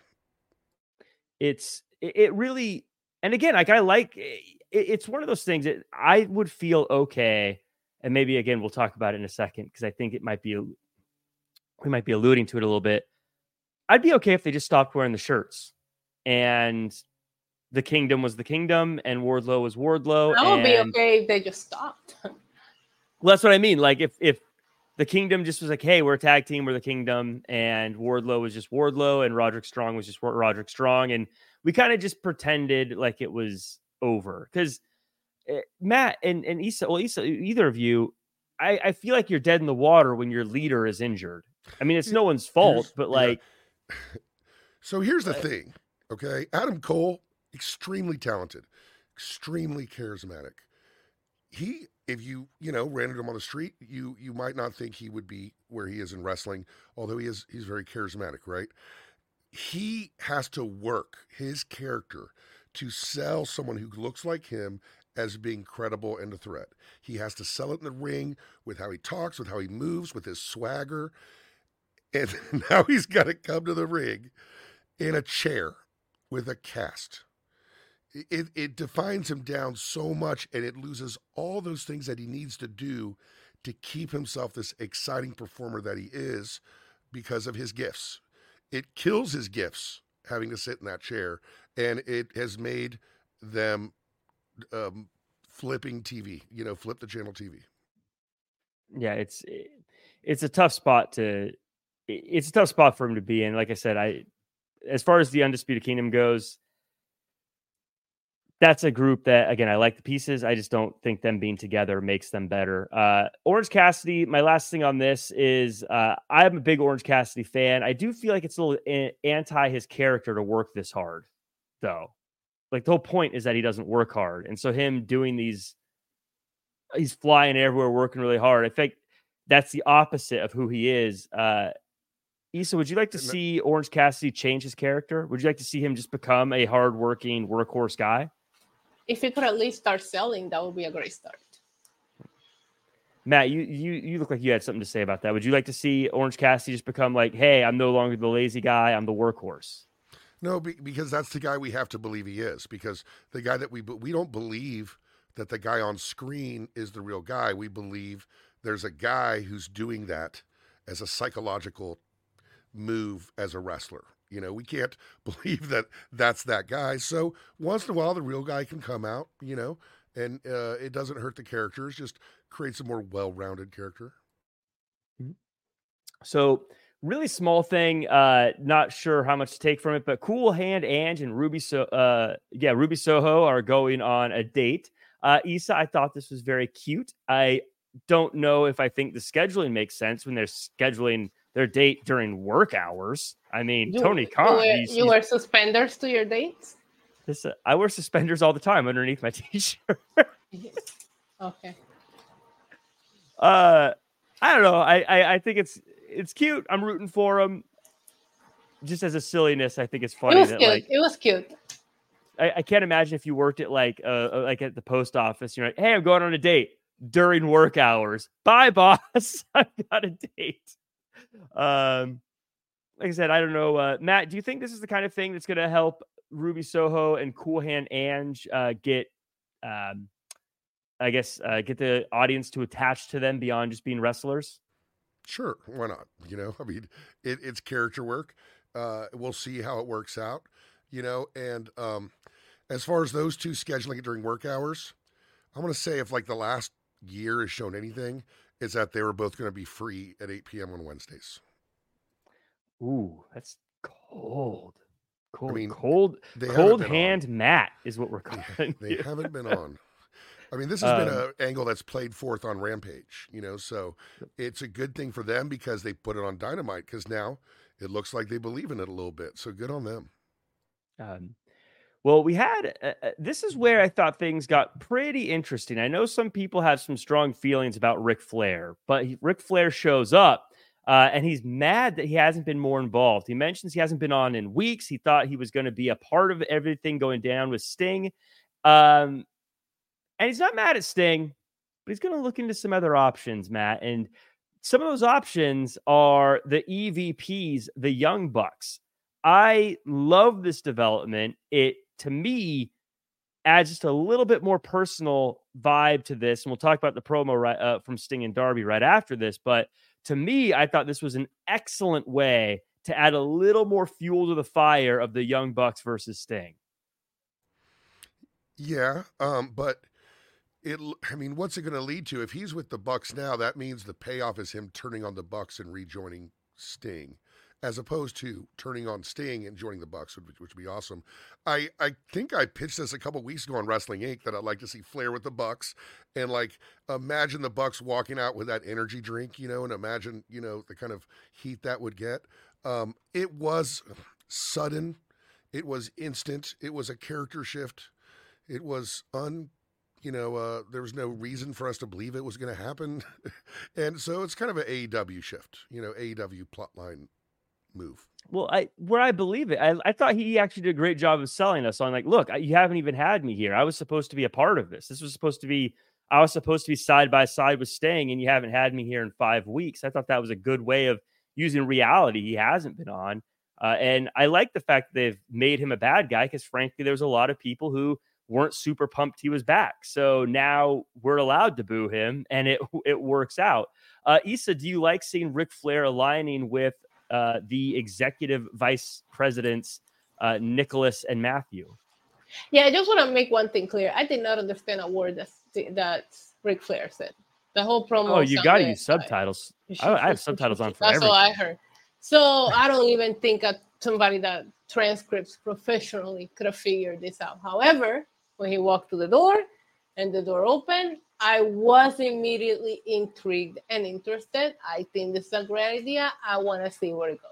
It's it really, and again, like I like it, it's one of those things that I would feel okay, and maybe again we'll talk about it in a second because I think it might be we might be alluding to it a little bit. I'd be okay if they just stopped wearing the shirts, and the Kingdom was the Kingdom, and Wardlow was Wardlow. I would and, be okay if they just stopped. Well, that's what I mean. Like if if the Kingdom just was like, hey, we're a tag team, we're the Kingdom, and Wardlow was just Wardlow, and Roderick Strong was just Roderick Strong, and we kind of just pretended like it was over. Because uh, Matt and, and Issa, well, Issa, either of you, I, I feel like you're dead in the water when your leader is injured. I mean, it's no one's fault, here's, but like... Yeah. So here's the uh, thing, okay? Adam Cole, extremely talented, extremely charismatic. He... If you, you know, ran into him on the street, you you might not think he would be where he is in wrestling, although he is he's very charismatic, right? He has to work his character to sell someone who looks like him as being credible and a threat. He has to sell it in the ring with how he talks, with how he moves, with his swagger. And now he's got to come to the ring in a chair with a cast. It it defines him down so much, and it loses all those things that he needs to do to keep himself this exciting performer that he is because of his gifts. It kills his gifts having to sit in that chair, and it has made them um, flipping T V, you know, flip the channel T V. Yeah, it's it's a tough spot to it's a tough spot for him to be in. Like I said, I as far as the Undisputed Kingdom goes, that's a group that, again, I like the pieces. I just don't think them being together makes them better. Uh, Orange Cassidy, my last thing on this is uh, I'm a big Orange Cassidy fan. I do feel like it's a little anti his character to work this hard, though. Like the whole point is that he doesn't work hard. And so him doing these, he's flying everywhere, working really hard. I think that's the opposite of who he is. Uh, Issa, would you like to see Orange Cassidy change his character? Would you like to see him just become a hardworking workhorse guy? If he could at least start selling, that would be a great start. Matt, you you you look like you had something to say about that. Would you like to see Orange Cassidy just become like, hey, I'm no longer the lazy guy, I'm the workhorse? No, be, because that's the guy we have to believe he is. Because the guy that we we don't believe that the guy on screen is the real guy. We believe there's a guy who's doing that as a psychological move as a wrestler. You know, we can't believe that that's that guy. So once in a while, the real guy can come out, you know, and uh, it doesn't hurt the characters, just creates a more well-rounded character. So really small thing, uh, not sure how much to take from it, but Cool Hand Ange and Ruby, so uh, yeah, Ruby Soho are going on a date. Uh, Issa, I thought this was very cute. I don't know if I think the scheduling makes sense when they're scheduling their date during work hours. I mean, you, Tony Khan. You wear, you wear suspenders to your dates? This, uh, I wear suspenders all the time underneath my t-shirt. Okay. Uh, I don't know. I, I I think it's it's cute. I'm rooting for him. Just as a silliness, I think it's funny. It was that, cute. like, it was cute. I, I can't imagine if you worked at like uh like at the post office. You're like, hey, I'm going on a date during work hours. Bye, boss. I've got a date. Um, like I said, I don't know. Uh, Matt, do you think this is the kind of thing that's going to help Ruby Soho and Cool Hand Ange uh, get, um, I guess, uh, get the audience to attach to them beyond just being wrestlers? Sure, why not? You know, I mean, it, it's character work. Uh, we'll see how it works out. You know, and um, as far as those two scheduling it during work hours, I'm going to say if like the last year has shown anything, is that they were both going to be free at eight p.m. on Wednesdays. Ooh, that's cold. Cold, I mean, cold, cold hand on. Matt is what we're calling. They, they haven't been on. I mean, this has um, been an angle that's played forth on Rampage, you know, so it's a good thing for them because they put it on Dynamite because now it looks like they believe in it a little bit. So good on them. Um, well, we had, uh, this is where I thought things got pretty interesting. I know some people have some strong feelings about Ric Flair, but he, Ric Flair shows up uh, and he's mad that he hasn't been more involved. He mentions he hasn't been on in weeks. He thought he was going to be a part of everything going down with Sting. Um, and he's not mad at Sting, but he's going to look into some other options, Matt. And some of those options are the E V Ps, the Young Bucks. I love this development. It, to me, adds just a little bit more personal vibe to this. And we'll talk about the promo right, uh, from Sting and Darby right after this. But to me, I thought this was an excellent way to add a little more fuel to the fire of the Young Bucks versus Sting. Yeah, um, but it, I mean, what's it going to lead to? If he's with the Bucks now, that means the payoff is him turning on the Bucks and rejoining Sting, as opposed to turning on Sting and joining the Bucks, which, which would be awesome. I, I think I pitched this a couple weeks ago on Wrestling Incorporated that I'd like to see Flair with the Bucks and like imagine the Bucks walking out with that energy drink, you know, and imagine, you know, the kind of heat that would get. Um, it was sudden. It was instant. It was a character shift. It was un, you know, uh, there was no reason for us to believe it was going to happen. And so it's kind of an A E W shift, you know, A E W plotline move. Well, I where I believe it, I, I thought he actually did a great job of selling us on like, look, you haven't even had me here. I was supposed to be a part of this. This was supposed to be, I was supposed to be side by side with Sting, and you haven't had me here in five weeks. I thought that was a good way of using reality he hasn't been on. Uh, and I like the fact that they've made him a bad guy because, frankly, there's a lot of people who weren't super pumped he was back. So now we're allowed to boo him, and it it works out. Uh, Issa, do you like seeing Ric Flair aligning with uh, the executive vice presidents, uh, Nicholas and Matthew? Yeah, I just want to make one thing clear. I did not understand a word that, that Ric Flair said. The whole promo. Oh, you got to use subtitles. I, I have subtitles on for That's everything. all I heard. So I don't even think that somebody that transcripts professionally could have figured this out. However, when he walked to the door and the door opened, I was immediately intrigued and interested. I think this is a great idea. I want to see where it goes.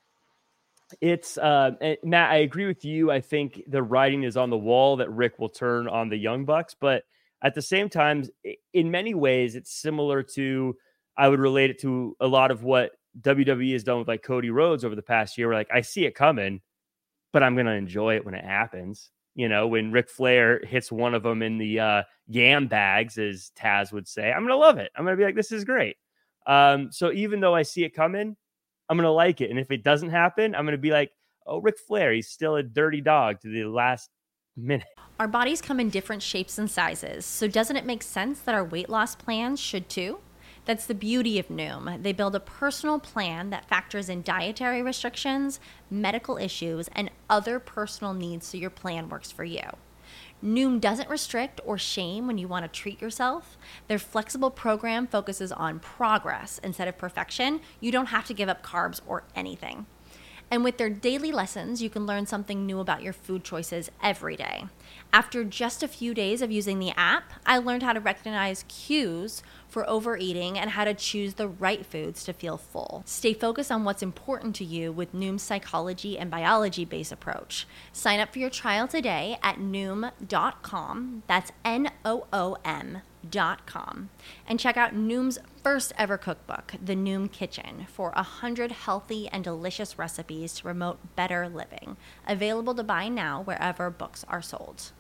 It's uh, Matt, I agree with you. I think the writing is on the wall that Rick will turn on the Young Bucks, but at the same time, in many ways, it's similar to, I would relate it to a lot of what W W E has done with like Cody Rhodes over the past year. Where like, I see it coming, but I'm going to enjoy it when it happens. You know, when Ric Flair hits one of them in the uh, yam bags, as Taz would say, I'm going to love it. I'm going to be like, this is great. Um, so even though I see it coming, I'm going to like it. And if it doesn't happen, I'm going to be like, oh, Ric Flair, he's still a dirty dog to the last minute. Our bodies come in different shapes and sizes, so doesn't it make sense that our weight loss plans should too? That's the beauty of Noom. They build a personal plan that factors in dietary restrictions, medical issues, and other personal needs so your plan works for you. Noom doesn't restrict or shame when you want to treat yourself. Their flexible program focuses on progress instead of perfection. You don't have to give up carbs or anything. And with their daily lessons, you can learn something new about your food choices every day. After just a few days of using the app, I learned how to recognize cues for overeating and how to choose the right foods to feel full. Stay focused on what's important to you with Noom's psychology and biology-based approach. Sign up for your trial today at noom dot com. That's N O O M dot com. And check out Noom's first ever cookbook, The Noom Kitchen, for one hundred healthy and delicious recipes to promote better living. Available to buy now wherever books are sold.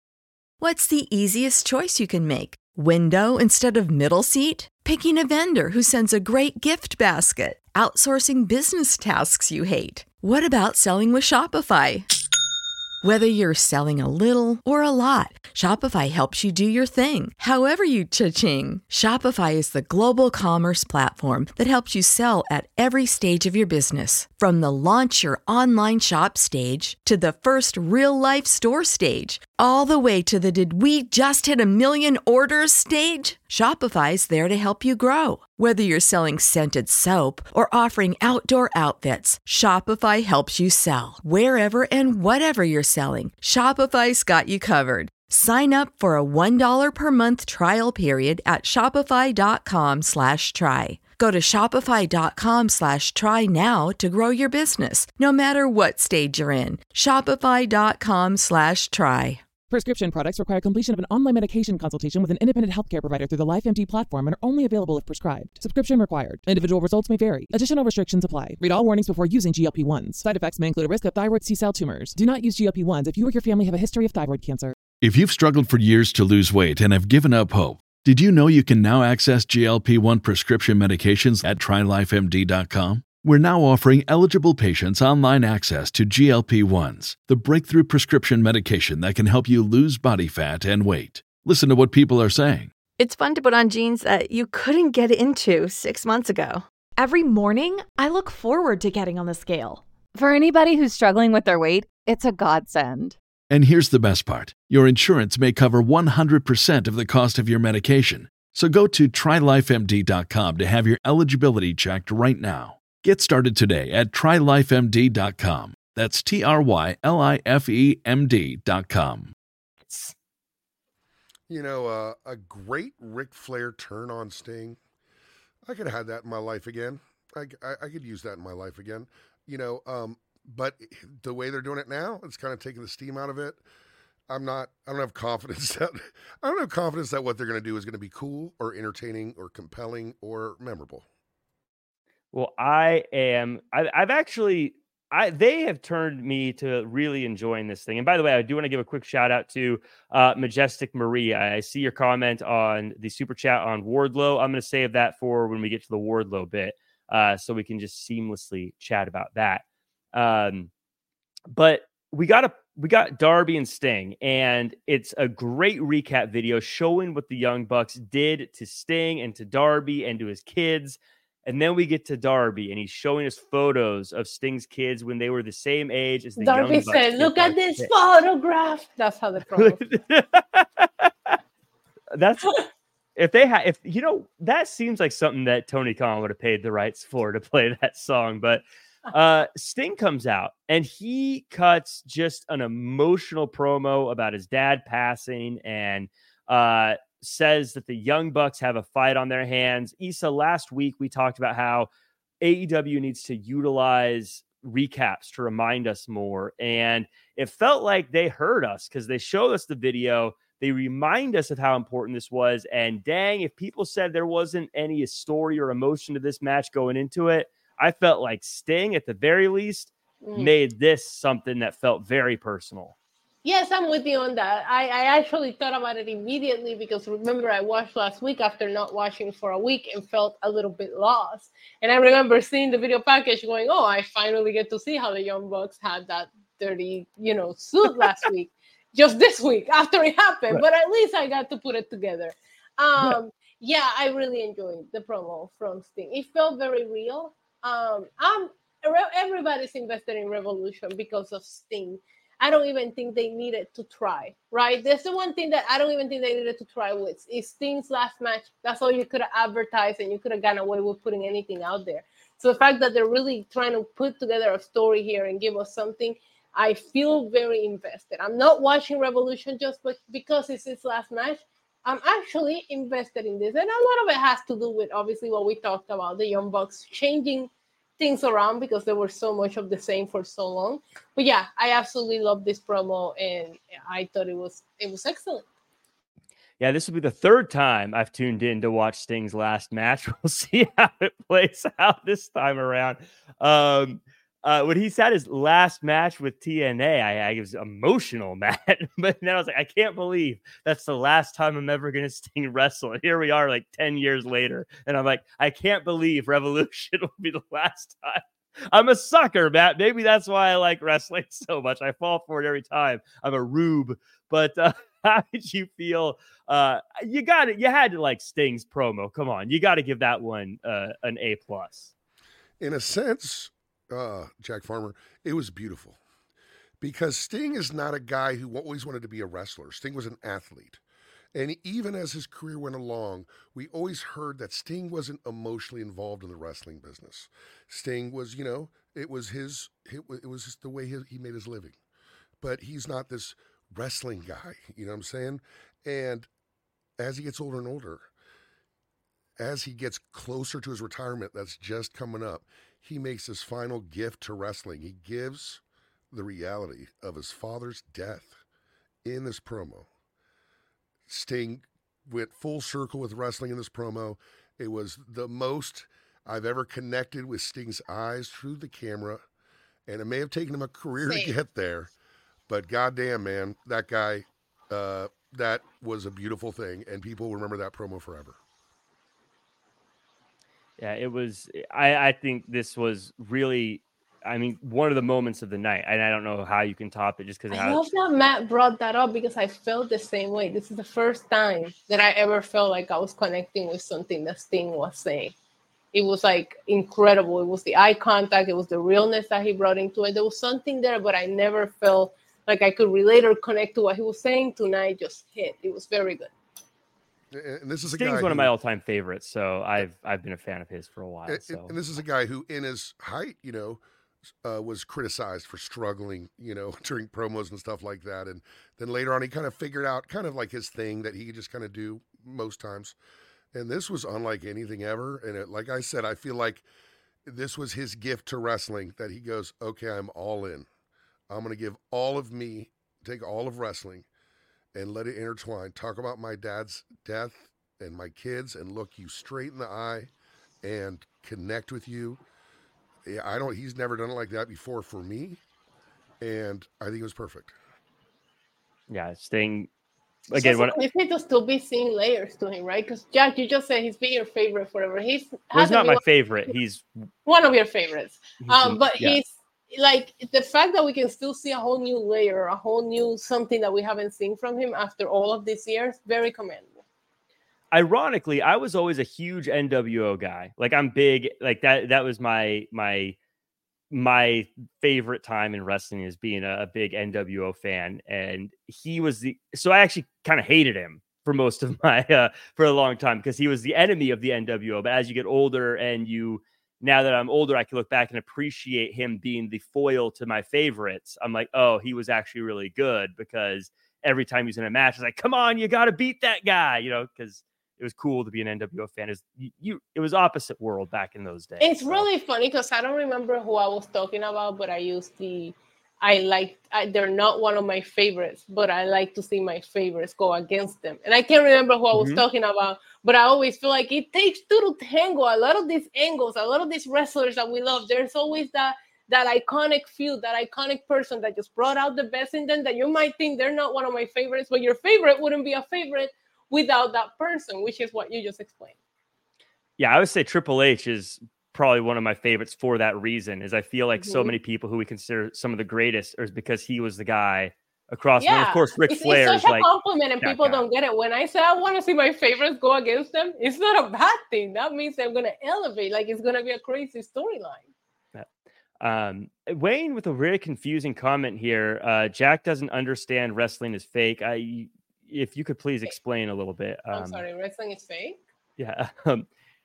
What's the easiest choice you can make? Window instead of middle seat? Picking a vendor who sends a great gift basket? Outsourcing business tasks you hate? What about selling with Shopify? Whether you're selling a little or a lot, Shopify helps you do your thing, however you cha-ching. Shopify is the global commerce platform that helps you sell at every stage of your business. From the launch your online shop stage to the first real-life store stage, all the way to the did we just hit a million orders stage. Shopify's there to help you grow. Whether you're selling scented soap or offering outdoor outfits, Shopify helps you sell. Wherever and whatever you're selling, Shopify's got you covered. Sign up for a one dollar per month trial period at shopify.com slash try. Go to shopify.com slash try now to grow your business, no matter what stage you're in. Shopify.com slash try. Prescription products require completion of an online medication consultation with an independent healthcare provider through the LifeMD platform and are only available if prescribed. Subscription required. Individual results may vary. Additional restrictions apply. Read all warnings before using G L P ones. Side effects may include a risk of thyroid C-cell tumors. Do not use G L P ones if you or your family have a history of thyroid cancer. If you've struggled for years to lose weight and have given up hope, did you know you can now access G L P one prescription medications at try life M D dot com? We're now offering eligible patients online access to G L P ones, the breakthrough prescription medication that can help you lose body fat and weight. Listen to what people are saying. It's fun to put on jeans that you couldn't get into six months ago. Every morning, I look forward to getting on the scale. For anybody who's struggling with their weight, it's a godsend. And here's the best part. Your insurance may cover one hundred percent of the cost of your medication. So go to try life M D dot com to have your eligibility checked right now. Get started today at try life M D dot com. That's T R Y L I F E M D dot com. You know, uh, a great Ric Flair turn on Sting. I could have had that in my life again. I, I, I could use that in my life again. You know, um, but the way they're doing it now, it's kind of taking the steam out of it. I'm not, I don't have confidence that, I don't have confidence that what they're going to do is going to be cool or entertaining or compelling or memorable. Well, I am. I, I've actually. I they have turned me to really enjoying this thing. And by the way, I do want to give a quick shout out to uh, Majestic Marie. I see your comment on the super chat on Wardlow. I'm going to save that for when we get to the Wardlow bit, uh, so we can just seamlessly chat about that. Um, but we got a we got Darby and Sting, and it's a great recap video showing what the Young Bucks did to Sting and to Darby and to his kids. And then we get to Darby, and he's showing us photos of Sting's kids when they were the same age as the Darby Young Bucks. said, "Look at this kids. photograph." That's how they promo. That's if they had, if you know, that seems like something that Tony Khan would have paid the rights for to play that song. But uh, Sting comes out, and he cuts just an emotional promo about his dad passing, and uh. says that the Young Bucks have a fight on their hands. Issa, last week we talked about how A E W needs to utilize recaps to remind us more. And it felt like they heard us because they showed us the video. They remind us of how important this was. And dang, if people said there wasn't any story or emotion to this match going into it, I felt like Sting, at the very least, mm. made this something that felt very personal. Yes, I'm with you on that. I, I actually thought about it immediately because remember I watched last week after not watching for a week and felt a little bit lost. And I remember seeing the video package going, oh, I finally get to see how the Young Bucks had that dirty, you know, suit last week. just this week after it happened, Right. but at least I got to put it together. Um, yeah, I really enjoyed the promo from Sting. It felt very real. Um, I'm everybody's invested in Revolution because of Sting. I don't even think they needed to try, right? That's the one thing that I don't even think they needed to try with is Sting's last match. That's all you could have advertised, and you could have gotten away with putting anything out there. So the fact that they're really trying to put together a story here and give us something, I feel very invested. I'm not watching Revolution just because it's his last match. I'm actually invested in this. And a lot of it has to do with, obviously, what we talked about, the Young Bucks changing things around because there were so much of the same for so long. But yeah, I absolutely love this promo, and I thought it was it was excellent. Yeah, this will be the third time I've tuned in to watch Sting's last match. We'll see how it plays out this time around. Um, uh, when he's had his last match with T N A, I, I was emotional, Matt. But then I was like, I can't believe that's the last time I'm ever going to Sting wrestle. And here we are like ten years later. And I'm like, I can't believe Revolution will be the last time. I'm a sucker, Matt. Maybe that's why I like wrestling so much. I fall for it every time. I'm a rube. But uh, how did you feel? Uh, you got it. You had to like Sting's promo. Come on. You got to give that one uh, an A plus. In a sense, uh, Jack Farmer, it was beautiful because Sting is not a guy who always wanted to be a wrestler. Sting was an athlete. And even as his career went along, we always heard that Sting wasn't emotionally involved in the wrestling business. Sting was, you know, it was his, it was, it was just the way he, he made his living. But he's not this wrestling guy, you know what I'm saying? And as he gets older and older, as he gets closer to his retirement that's just coming up, he makes his final gift to wrestling. He gives the reality of his father's death in this promo. Sting went full circle with wrestling in this promo. It was the most I've ever connected with Sting's eyes through the camera, and it may have taken him a career Same. to get there, but goddamn, man, that guy, uh, that was a beautiful thing, and people remember that promo forever. Yeah, it was. I, I think this was really, I mean, one of the moments of the night. And I don't know how you can top it just because I how love that Matt brought that up because I felt the same way. This is the first time that I ever felt like I was connecting with something that Sting was saying. It was like incredible. It was the eye contact. It was the realness that he brought into it. There was something there, but I never felt like I could relate or connect to what he was saying. Tonight just hit. It was very good. And this is a Sting's guy one who, of my all-time favorites, so I've I've been a fan of his for a while. and, So and this is a guy who, in his height, you know, uh, was criticized for struggling, you know, during promos and stuff like that. And then later on, he kind of figured out kind of like his thing that he could just kind of do most times. And this was unlike anything ever. And it, like I said, I feel like this was his gift to wrestling, that he goes, okay, I'm all in. I'm going to give all of me, take all of wrestling and let it intertwine. Talk about my dad's death and my kids and look you straight in the eye and connect with you. Yeah, I don't, he's never done it like that before for me. And I think it was perfect. yeah, Sting It's again. just When, amazing to still be seeing layers to him, right? Because Jack, you just said he's been your favorite forever. He's well, has he's to not be my one- favorite. He's, one of your favorites. he's Um, but yeah. he's like the fact that we can still see a whole new layer, a whole new something that we haven't seen from him after all of these years, very commendable. Ironically, I was always a huge N W O guy. Like I'm big, like that. That was my my my favorite time in wrestling is being a, a big N W O fan, and he was the. So I actually kind of hated him for most of my uh, for a long time because he was the enemy of the N W O. But as you get older, and you now that I'm older, I can look back and appreciate him being the foil to my favorites. I'm like, oh, he was actually really good because every time he's in a match, it's like, come on, you got to beat that guy, you know, because it was cool to be an N W O fan. It was, you, you, it was opposite world back in those days. It's so. really funny because I don't remember who I was talking about, but I used the, I like, I, they're not one of my favorites, but I like to see my favorites go against them. And I can't remember who I was Mm-hmm. talking about, but I always feel like it takes two to tango. A lot of these angles, a lot of these wrestlers that we love, there's always that that iconic feud, that iconic person that just brought out the best in them that you might think they're not one of my favorites, but your favorite wouldn't be a favorite without that person, which is what you just explained. Yeah, I would say Triple H is probably one of my favorites for that reason, is I feel like mm-hmm. so many people who we consider some of the greatest is because he was the guy across. Yeah, and of course, Ric it's, Flair it's is such a like compliment, and that people guy. don't get it. When I say I want to see my favorites go against them, it's not a bad thing. That means I'm going to elevate. Like, it's going to be a crazy storyline. Um, Wayne with a very confusing comment here. Uh, Jack doesn't understand wrestling is fake. I, if you could please explain a little bit. Um, I'm sorry, wrestling is fake? Yeah. Um,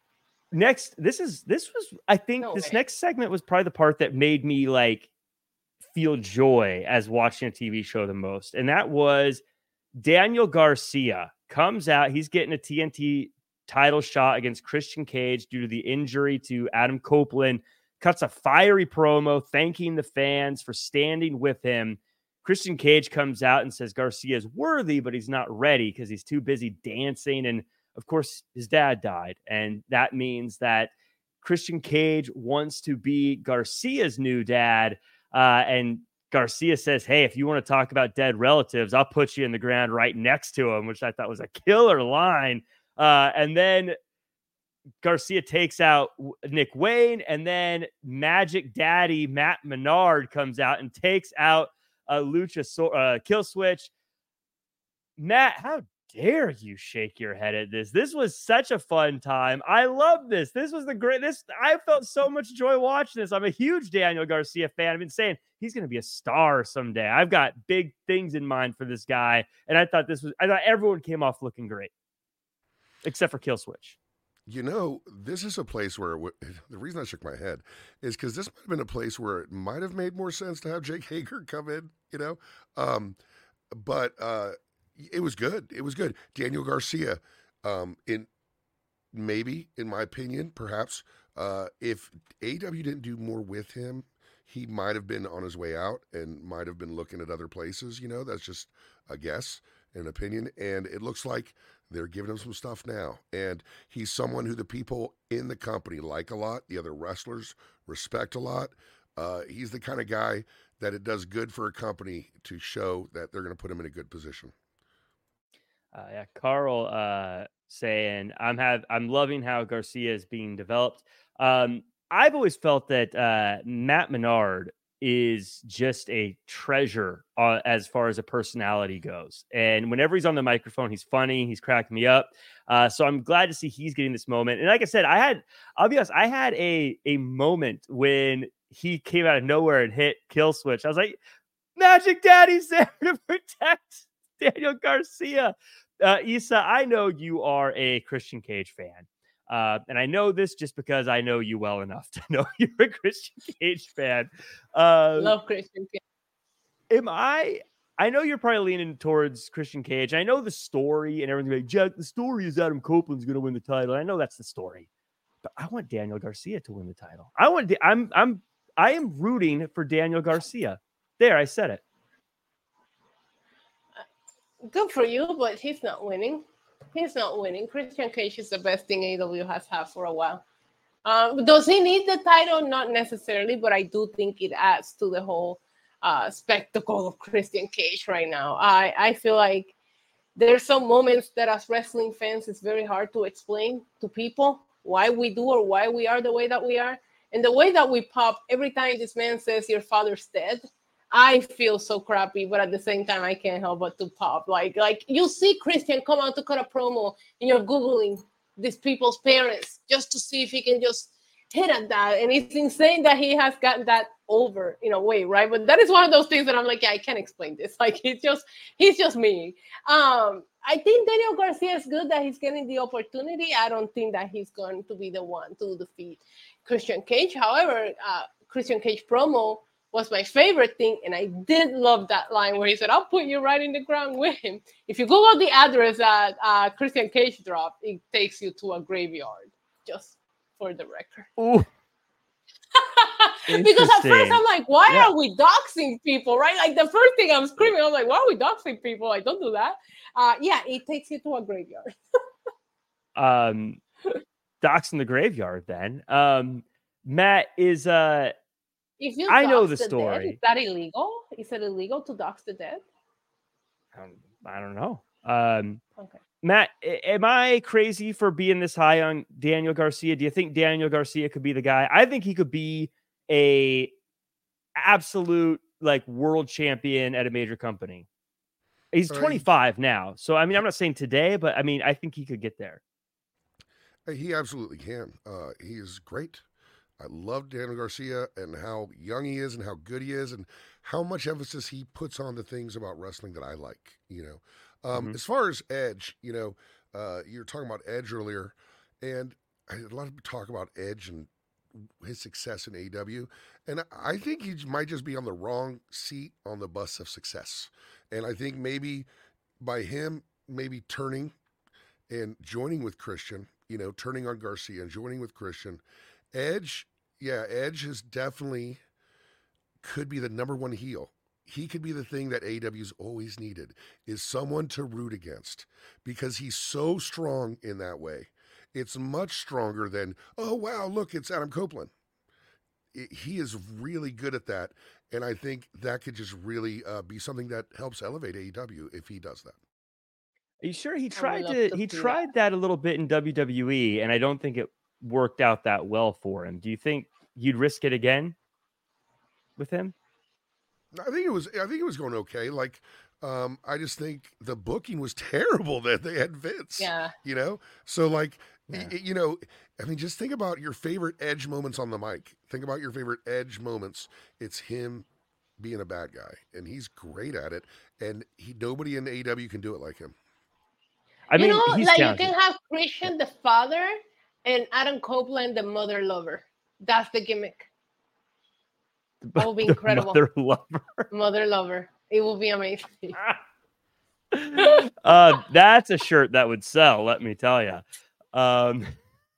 next, this is this was I think No this way. next segment was probably the part that made me like feel joy as watching a T V show the most, and that was Daniel Garcia comes out. He's getting a T N T title shot against Christian Cage due to the injury to Adam Copeland. Cuts a fiery promo thanking the fans for standing with him. Christian Cage comes out and says Garcia is worthy, but he's not ready because he's too busy dancing. And of course, his dad died. And that means that Christian Cage wants to be Garcia's new dad. Uh, and Garcia says, hey, if you want to talk about dead relatives, I'll put you in the ground right next to him, which I thought was a killer line. Uh, and then Garcia takes out Nick Wayne, and then Magic Daddy Matt Menard comes out and takes out a uh, Lucha uh, Kill Switch. Matt, how dare you shake your head at this? This was such a fun time. I love this. This was the great. This I felt so much joy watching this. I'm a huge Daniel Garcia fan. I've been saying he's going to be a star someday. I've got big things in mind for this guy, and I thought this was. I thought everyone came off looking great, except for Kill Switch. You know, this is a place where w- the reason I shook my head is because this might have been a place where it might have made more sense to have Jake Hager come in, you know? Um, but uh, it was good. It was good. Daniel Garcia, um, in maybe, in my opinion, perhaps, uh, if A E W didn't do more with him, he might have been on his way out and might have been looking at other places, you know? That's just a guess, an opinion. And it looks like they're giving him some stuff now. And he's someone who the people in the company like a lot. The other wrestlers respect a lot. Uh, he's the kind of guy that it does good for a company to show that they're going to put him in a good position. Uh, yeah, Carl uh, saying, I'm have I'm loving how Garcia is being developed. Um, I've always felt that uh, Matt Menard is just a treasure uh, as far as a personality goes. And whenever he's on the microphone, he's funny. He's cracking me up. Uh, so I'm glad to see he's getting this moment. And like I said, I had, I'll be honest, I had a, a moment when he came out of nowhere and hit Kill Switch. I was like, Magic Daddy's there to protect Daniel Garcia. Uh, Issa, I know you are a Christian Cage fan. Uh, and I know this just because I know you well enough to know you're a Christian Cage fan. Uh, Love Christian Cage. Am I? I know you're probably leaning towards Christian Cage. I know the story and everything. Like, Jack, the story is Adam Copeland's going to win the title. I know that's the story, but I want Daniel Garcia to win the title. I want. I'm. I'm. I am rooting for Daniel Garcia. There, I said it. Good for you, but he's not winning. He's not winning. Christian Cage is the best thing A E W has had for a while. Um, does he need the title? Not necessarily, but I do think it adds to the whole uh, spectacle of Christian Cage right now. I, I feel like there's some moments that as wrestling fans, it's very hard to explain to people why we do or why we are the way that we are. And the way that we pop every time this man says your father's dead, I feel so crappy, but at the same time, I can't help but to pop. Like, like you see Christian come out to cut a promo, and you're Googling these people's parents just to see if he can just hit at that. And it's insane that he has gotten that over in a way, right? But that is one of those things that I'm like, yeah, I can't explain this. Like, it's just, he's just me. Um, I think Daniel Garcia is good that he's getting the opportunity. I don't think that he's going to be the one to defeat Christian Cage. However, uh, Christian Cage promo was my favorite thing, and I did love that line where he said, I'll put you right in the ground with him. If you Google the address that uh, Christian Cage dropped, it takes you to a graveyard, just for the record. Ooh. Because at first I'm like, why yeah. are we doxing people, right? Like the first thing I'm screaming, I'm like, why are we doxing people? Like, don't do that. Uh, yeah, it takes you to a graveyard. um, doxing the graveyard then. Um, Matt is... Uh, If you I know the the story. Dead, is that illegal? Is it illegal to dox the dead? Um, I don't know. Um, okay. Matt, am I crazy for being this high on Daniel Garcia? Do you think Daniel Garcia could be the guy? I think he could be a absolute like world champion at a major company. He's Uh, twenty-five now. So, I mean, I'm not saying today, but I mean, I think he could get there. He absolutely can. Uh, he is great. I love Daniel Garcia and how young he is and how good he is and how much emphasis he puts on the things about wrestling that I like, you know. Um, Mhm. As far as Edge, you know, uh, you were talking about Edge earlier, and I had a lot of people talk about Edge and his success in A E W, and I think he might just be on the wrong seat on the bus of success. And I think maybe by him maybe turning and joining with Christian, you know, turning on Garcia and joining with Christian, Edge, yeah, Edge is definitely could be the number one heel. He could be the thing that A E W's always needed, is someone to root against, because he's so strong in that way. It's much stronger than, oh, wow, look, it's Adam Copeland. It, he is really good at that, and I think that could just really uh, be something that helps elevate A E W if he does that. Are you sure he would tried love to? to He see tried that a little bit in W W E, and I don't think it worked out that well for him. Do you think you'd risk it again with him? I think it was. I think it was going okay. Like, um, I just think the booking was terrible that they had Vince. Yeah. You know, so like, Yeah. y- you know, I mean, just think about your favorite Edge moments on the mic. Think about your favorite Edge moments. It's him being a bad guy, and he's great at it. And he nobody in A E W can do it like him. I you mean, know, he's like talented. you can have Christian the father and Adam Copeland the mother lover. That's the gimmick. That would be The incredible. mother lover. Mother lover. It will be amazing. uh, that's a shirt that would sell. Let me tell you. Um,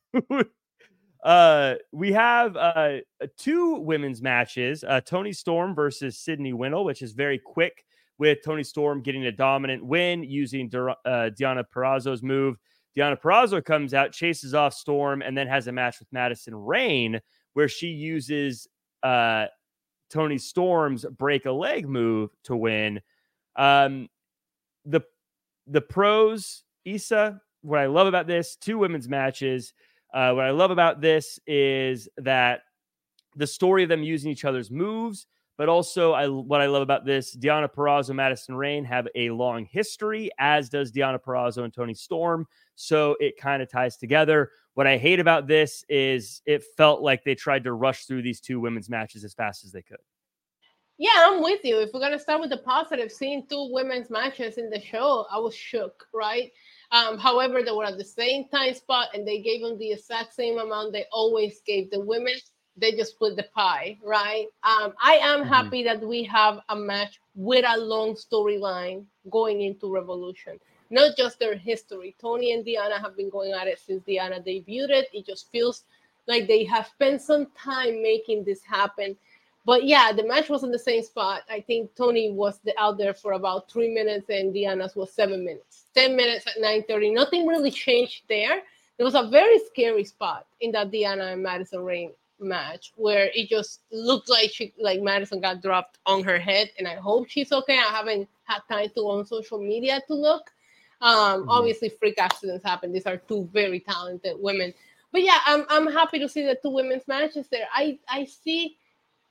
uh, we have uh, two women's matches: uh, Toni Storm versus Sydney Winnell, which is very quick, with Toni Storm getting a dominant win using Dur- uh, Deonna Purrazzo's move. Deonna Purrazzo comes out, chases off Storm, and then has a match with Madison Rayne, where she uses uh, Toni Storm's break a leg move to win. Um, the the pros, Issa, what I love about this, two women's matches. Uh, what I love about this is that the story of them using each other's moves, but also I, what I love about this, Deonna Purrazzo, Madison Rayne have a long history, as does Deonna Purrazzo and Toni Storm. So it kind of ties together. What I hate about this is it felt like they tried to rush through these two women's matches as fast as they could. Yeah, I'm with you. If we're going to start with the positive, seeing two women's matches in the show, I was shook, right? Um, however, they were at the same time spot, and they gave them the exact same amount they always gave the women. They just split the pie, right? Um, I am Mhm. happy that we have a match with a long storyline going into Revolution, not just their history. Toni and Deonna have been going at it since Deonna debuted. It just feels like they have spent some time making this happen. But yeah, the match was in the same spot. I think Toni was the, out there for about three minutes and Deanna's was seven minutes. ten minutes at nine thirty. Nothing really changed there. There was a very scary spot in that Deonna and Madison Rayne match where it just looked like she, like Madison got dropped on her head, and I hope she's okay. I haven't had time to go on social media to look. Um, Mhm. Obviously, freak accidents happen. These are two very talented women. But yeah, I'm I'm happy to see the two women's matches there. I I see.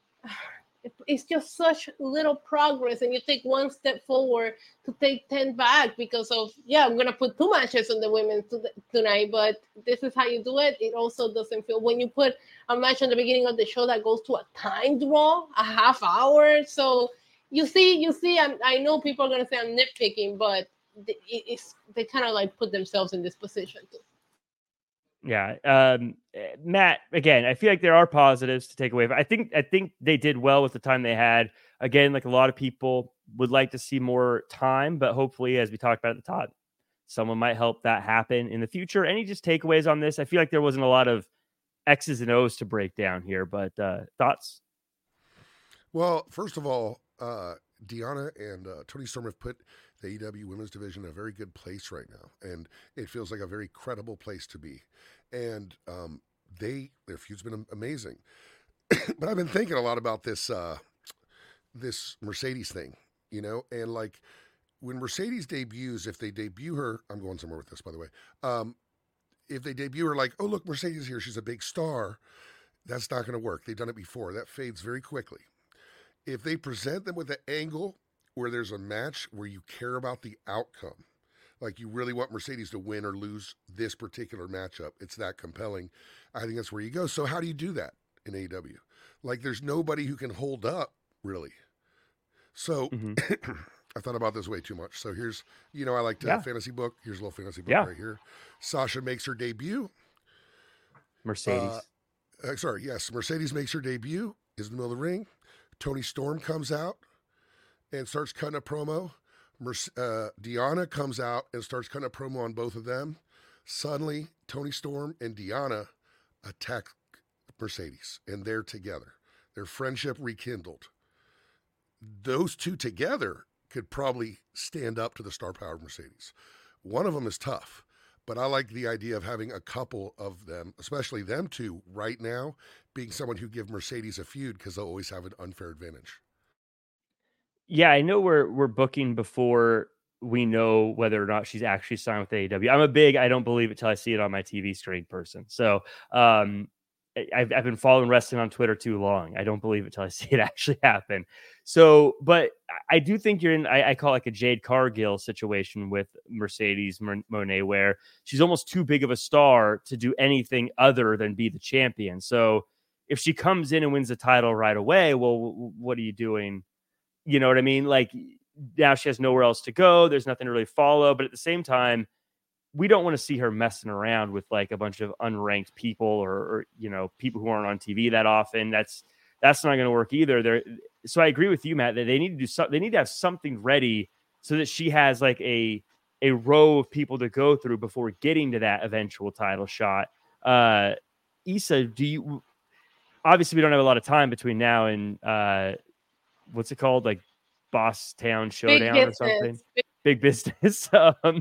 It's just such little progress, and you take one step forward to take ten back because of, yeah, I'm going to put two matches on the women to the, tonight, but this is how you do it. It also doesn't feel, when you put a match on the beginning of the show that goes to a time draw, a half hour. So you see, you see, I'm, I know people are going to say I'm nitpicking, but it, it's, they kind of like put themselves in this position too. Yeah. Um, Matt, again, I feel like there are positives to take away. I think I think they did well with the time they had. Again, like a lot of people would like to see more time, but hopefully, as we talked about at the top, someone might help that happen in the future. Any just takeaways on this? I feel like there wasn't a lot of X's and O's to break down here, but uh, thoughts? Well, first of all, uh, Deonna and uh, Toni Storm have put the A E W women's division in a very good place right now, and it feels like a very credible place to be. And um, they their feud's been amazing. But I've been thinking a lot about this uh, this Mercedes thing, you know, and like when Mercedes debuts, if they debut her, I'm going somewhere with this, by the way. Um, if they debut her like, oh look, Mercedes here, she's a big star, that's not going to work. They've done it before. That fades very quickly. If they present them with an angle where there's a match where you care about the outcome. Like you really want Mercedes to win or lose this particular matchup. It's that compelling. I think that's where you go. So how do you do that in A E W? Like there's nobody who can hold up really. So mm-hmm. I thought about this way too much. So here's, you know, I like to yeah. fantasy book. Here's a little fantasy book yeah. right here. Sasha makes her debut. Mercedes. Uh, uh, sorry, yes. Mercedes makes her debut, is in the middle of the ring. Toni Storm comes out and starts cutting a promo. Merce- uh, Deonna comes out and starts cutting a promo on both of them. Suddenly, Toni Storm and Deonna attack Mercedes, and they're together. Their friendship rekindled. Those two together could probably stand up to the star power of Mercedes. One of them is tough, but I like the idea of having a couple of them, especially them two right now, being someone who give Mercedes a feud because they'll always have an unfair advantage. Yeah, I know we're we're booking before we know whether or not she's actually signed with A E W. I'm a big I don't believe it till I see it on my T V screen person. So um, I've, I've been following wrestling on Twitter too long. I don't believe it till I see it actually happen. So, but I do think you're in, I, I call it like a Jade Cargill situation with Mercedes Moné, where she's almost too big of a star to do anything other than be the champion. So if she comes in and wins the title right away, well, what are you doing? You know what I mean? Like now she has nowhere else to go. There's nothing to really follow. But at the same time, we don't want to see her messing around with like a bunch of unranked people or, or you know, people who aren't on T V that often. That's that's not going to work either. There. So I agree with you, Matt, that they need to do something. They need to have something ready so that she has like a a row of people to go through before getting to that eventual title shot. Uh, Issa, do you? Obviously, we don't have a lot of time between now and uh, what's it called, like Boss Town Showdown or something. Big, Big business. um,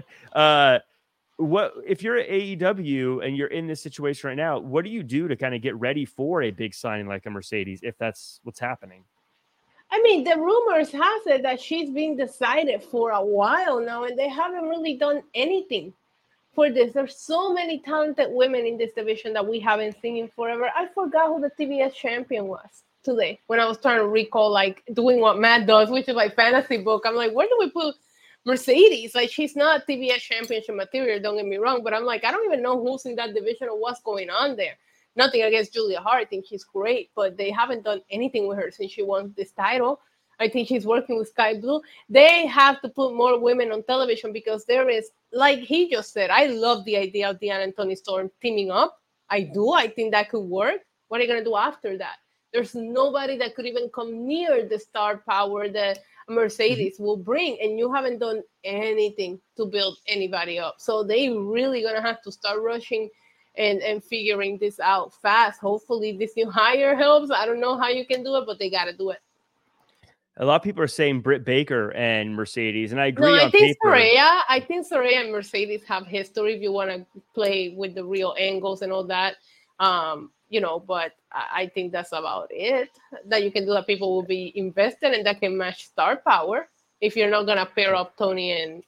uh, what if you're at A E W and you're in this situation right now? What do you do to kind of get ready for a big signing like a Mercedes, if that's what's happening? I mean, the rumors has it that she's been decided for a while now, and they haven't really done anything for this. There's so many talented women in this division that we haven't seen in forever. I forgot who the T B S champion was today when I was trying to recall, like doing what Matt does, which is like fantasy book. I'm like, where do we put Mercedes? Like, she's not T B S championship material, don't get me wrong, but I'm like, I don't even know who's in that division or what's going on there. Nothing against Julia Hart. I think she's great, but they haven't done anything with her since she won this title. I think she's working with Sky Blue. They have to put more women on television because there is, like he just said, I love the idea of Deonna and Toni Storm teaming up. I do. I think that could work. What are you going to do after that? There's nobody that could even come near the star power that Mercedes mm-hmm. will bring, and you haven't done anything to build anybody up. So they really going to have to start rushing and, and figuring this out fast. Hopefully this new hire helps. I don't know how you can do it, but they got to do it. A lot of people are saying Britt Baker and Mercedes, and I agree. No, I on think paper. Saraya, I think Saraya and Mercedes have history if you want to play with the real angles and all that. Um, you know, but I think that's about it that you can do, that people will be invested and that can match star power if you're not going to pair up Tony and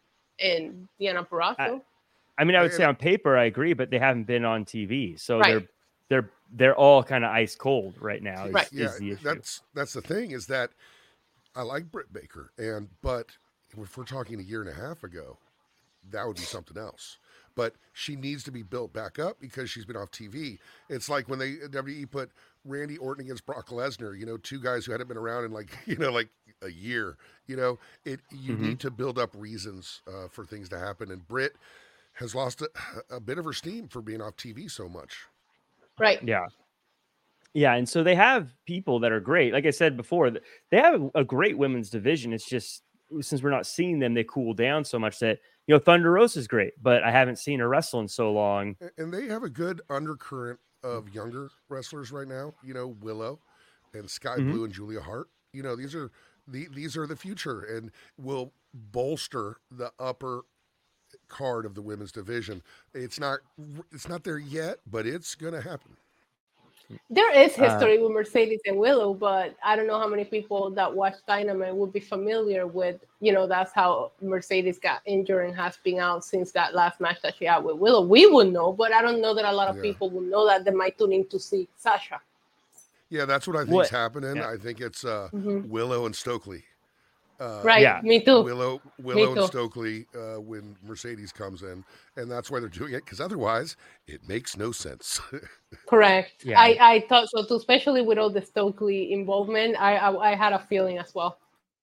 and Deonna Purrazzo. I, I mean, I would say on paper, I agree, but they haven't been on T V. So right. they're they're they're all kind of ice cold right now. Is, right. is yeah, the issue. that's that's the thing is that I like Britt Baker, and but if we're talking a year and a half ago, that would be something else. But she needs to be built back up because she's been off T V. It's like when they W W E put Randy Orton against Brock Lesnar, you know, two guys who hadn't been around in like, you know, like a year. You know, it you mm-hmm. need to build up reasons uh, for things to happen. And Britt has lost a, a bit of her steam for being off T V so much. Right. Yeah. Yeah. And so they have people that are great. Like I said before, they have a great women's division. It's just, since we're not seeing them, they cool down so much that, you know, Thunder Rosa is great, but I haven't seen her wrestle in so long. And they have a good undercurrent of younger wrestlers right now. You know, Willow and Sky mm-hmm. Blue and Julia Hart. You know, these are the these are the future and will bolster the upper card of the women's division. It's not it's not there yet, but it's going to happen. There is history uh, with Mercedes and Willow, but I don't know how many people that watch Dynamite would be familiar with, you know, that's how Mercedes got injured and has been out since that last match that she had with Willow. We would know, but I don't know that a lot of yeah. people will know that. They might tune in to see Sasha. Yeah, that's what I think is happening. Yeah. I think it's uh, mm-hmm. Willow and Stokely. Uh, right. Yeah. Me too. Willow, Willow Me too. and Stokely uh, when Mercedes comes in, and that's why they're doing it, because otherwise it makes no sense. Correct. Yeah. I, I thought so too, especially with all the Stokely involvement. I, I I had a feeling as well.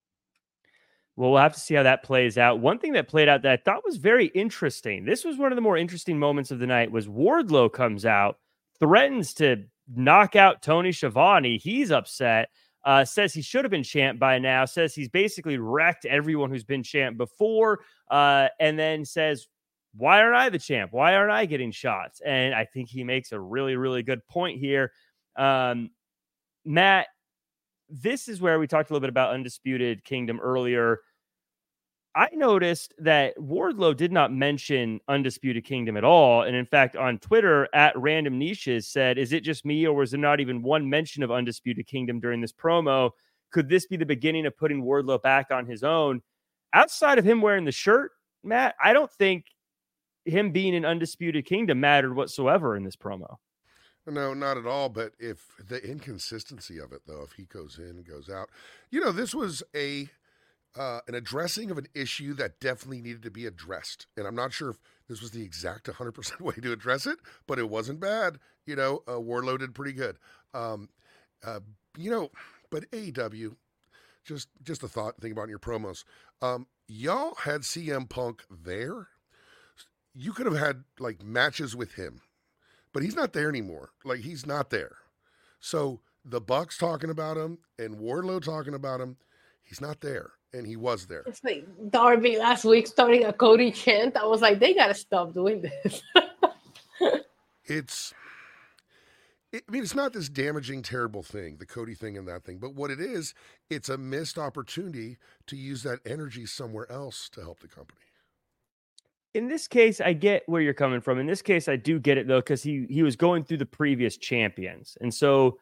Well, we'll have to see how that plays out. One thing that played out that I thought was very interesting, this was one of the more interesting moments of the night, was Wardlow comes out, threatens to knock out Tony Schiavone. He's upset. Uh, says he should have been champ by now, says he's basically wrecked everyone who's been champ before, uh, and then says, why aren't I the champ? Why aren't I getting shots? And I think he makes a really, really good point here. Um, Matt, this is where we talked a little bit about Undisputed Kingdom earlier. I noticed that Wardlow did not mention Undisputed Kingdom at all. And in fact, on Twitter, at Random Niches said, is it just me, or was there not even one mention of Undisputed Kingdom during this promo? Could this be the beginning of putting Wardlow back on his own? Outside of him wearing the shirt, Matt, I don't think him being in Undisputed Kingdom mattered whatsoever in this promo. No, not at all. But if the inconsistency of it, though, if he goes in, goes out, you know, this was a Uh, an addressing of an issue that definitely needed to be addressed. And I'm not sure if this was the exact one hundred percent way to address it, but it wasn't bad. You know, uh, Wardlow did pretty good. Um, uh, you know, but A E W, just just a thought, think about your promos. Um, y'all had C M Punk there. You could have had, like, matches with him, but he's not there anymore. Like, he's not there. So the Bucks talking about him and Wardlow talking about him, he's not there. And he was there. It's like Darby last week starting a Cody chant. I was like, they got to stop doing this. it's, it, I mean, it's not this damaging, terrible thing, the Cody thing and that thing. But what it is, it's a missed opportunity to use that energy somewhere else to help the company. In this case, I get where you're coming from. In this case, I do get it, though, because he, he was going through the previous champions. And so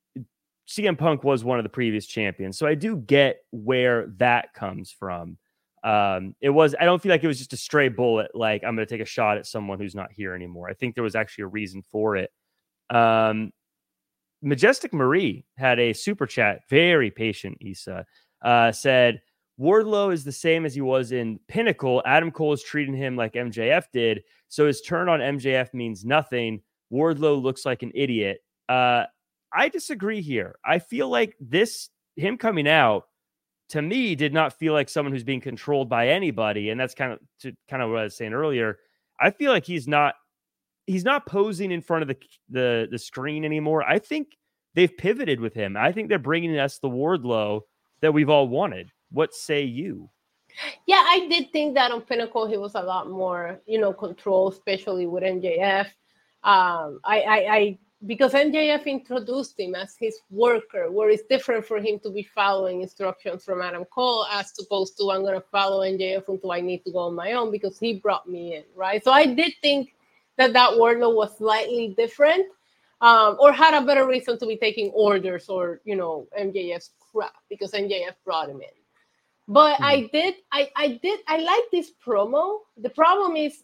C M Punk was one of the previous champions. So I do get where that comes from. Um, it was, I don't feel like it was just a stray bullet. Like, I'm going to take a shot at someone who's not here anymore. I think there was actually a reason for it. Um, Majestic Marie had a super chat, very patient. Issa uh, said, Wardlow is the same as he was in Pinnacle. Adam Cole is treating him like M J F did. So his turn on M J F means nothing. Wardlow looks like an idiot. Uh, I disagree here. I feel like this, him coming out, to me, did not feel like someone who's being controlled by anybody. And that's kind of to, kind of what I was saying earlier. I feel like he's not he's not posing in front of the, the, the screen anymore. I think they've pivoted with him. I think they're bringing us the Wardlow that we've all wanted. What say you? Yeah, I did think that on Pinnacle, he was a lot more, you know, control, especially with M J F. Um, I, I, I Because M J F introduced him as his worker, where it's different for him to be following instructions from Adam Cole as opposed to I'm going to follow M J F until I need to go on my own because he brought me in, right? So I did think that that Wardlow was slightly different um, or had a better reason to be taking orders or, you know, M J F's crap because M J F brought him in. But mm-hmm. I did, I, I did, I like this promo. The problem is,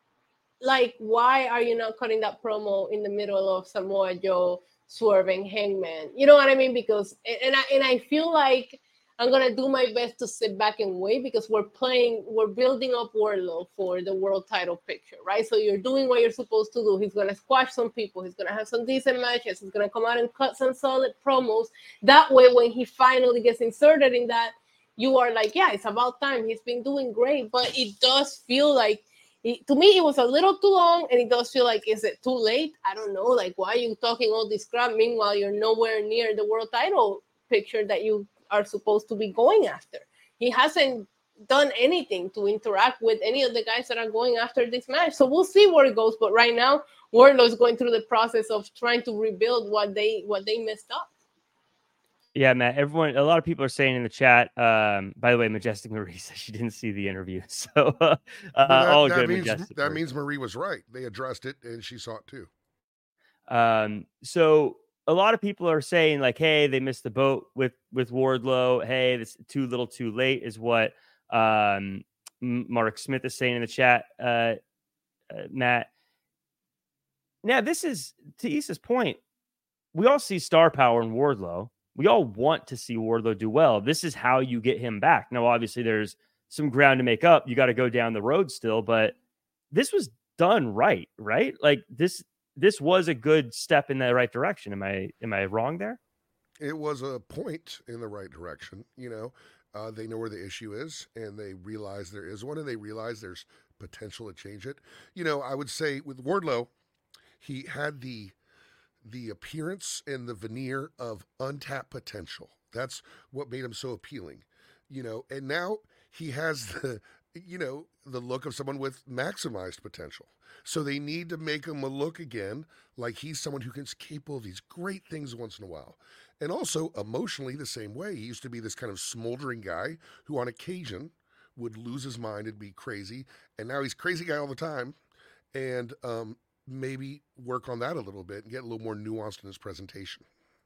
like, why are you not cutting that promo in the middle of Samoa Joe swerving Hangman? You know what I mean? Because, and I, and I feel like I'm going to do my best to sit back and wait because we're playing, we're building up Wardlow for the world title picture, right? So you're doing what you're supposed to do. He's going to squash some people. He's going to have some decent matches. He's going to come out and cut some solid promos. That way, when he finally gets inserted in that, you are like, yeah, it's about time. He's been doing great, but it does feel like, It, to me, it was a little too long, and it does feel like, is it too late? I don't know. Like, why are you talking all this crap? Meanwhile, you're nowhere near the world title picture that you are supposed to be going after. He hasn't done anything to interact with any of the guys that are going after this match. So we'll see where it goes. But right now, Wardlow is going through the process of trying to rebuild what they what they messed up. Yeah, Matt, everyone, a lot of people are saying in the chat, um, by the way, Majestic Marie says she didn't see the interview. So uh, that, all that good, means, Majestic That Marie. means Marie was right. They addressed it and she saw it too. Um, so a lot of people are saying like, hey, they missed the boat with, with Wardlow. Hey, this too little too late is what um, Mark Smith is saying in the chat, uh, uh, Matt. Now, this is, to Issa's point, we all see star power in Wardlow. we all want to see Wardlow do well. This is how you get him back. Now, obviously, there's some ground to make up. You got to go down the road still, but this was done right, right? Like this, this was a good step in the right direction. Am I, am I wrong there? It was a point in the right direction. You know, uh, they know where the issue is, and they realize there is one, and they realize there's potential to change it. You know, I would say with Wardlow, he had the the appearance and the veneer of untapped potential. That's what made him so appealing, you know, and now he has the, you know, the look of someone with maximized potential. So they need to make him a look again like he's someone who can capable of these great things once in a while. And also emotionally the same way. He used to be this kind of smoldering guy who on occasion would lose his mind and be crazy. And now he's crazy guy all the time. And, um, maybe work on that a little bit and get a little more nuanced in his presentation.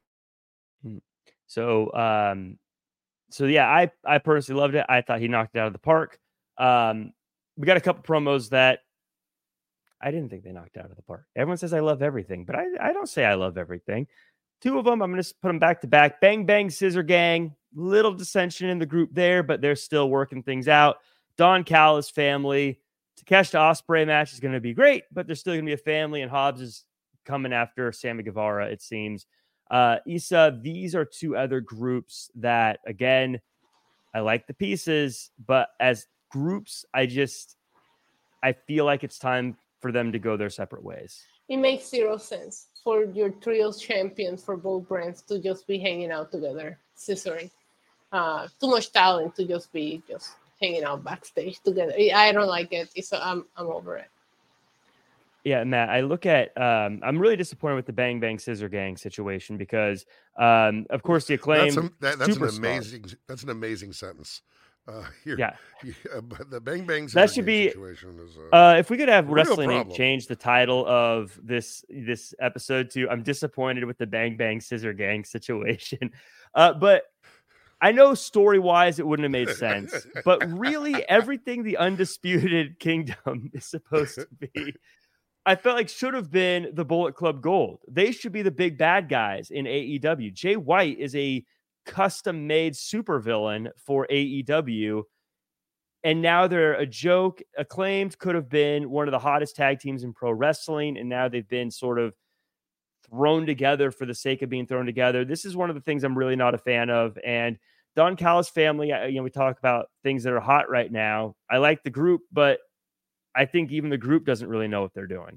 So, um, so yeah, I, I personally loved it. I thought he knocked it out of the park. Um, we got a couple promos that I didn't think they knocked out of the park. Everyone says I love everything, but I, I don't say I love everything. Two of them, I'm going to put them back to back. Bang Bang Scissor Gang, little dissension in the group there, but they're still working things out. Don Callis family, Takeshita Ospreay match is going to be great, but there's still going to be a family, and Hobbs is coming after Sammy Guevara, it seems. Uh, Issa, these are two other groups that, again, I like the pieces, but as groups, I just, I feel like it's time for them to go their separate ways. It makes zero sense for your trios champions for both brands to just be hanging out together, scissoring. Uh, too much talent to just be just hanging out backstage together. I don't like it. So I'm I'm over it. Yeah, Matt, I look at, um, I'm really disappointed with the Bang Bang Scissor Gang situation because, um, of course, the Acclaim. That's, a, that, that's an amazing. That's an amazing sentence. Uh, here, yeah, yeah, but the Bang Bang Scissor that should Gang be. Situation is, uh, uh, if we could have Wrestling problem. Inc change the title of this this episode to "I'm disappointed with the Bang Bang Scissor Gang situation," uh, but. I know story-wise it wouldn't have made sense, but really everything the Undisputed Kingdom is supposed to be, I felt like should have been the Bullet Club Gold. They should be the big bad guys in A E W. Jay White is a custom-made supervillain for A E W, and now they're a joke. Acclaimed could have been one of the hottest tag teams in pro wrestling, and now they've been sort of thrown together for the sake of being thrown together. This is one of the things I'm really not a fan of. And Don Callis family, you know, we talk about things that are hot right now. I like the group, but I think even the group doesn't really know what they're doing.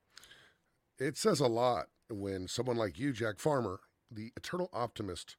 It says a lot when someone like you, Jack Farmer, the eternal optimist,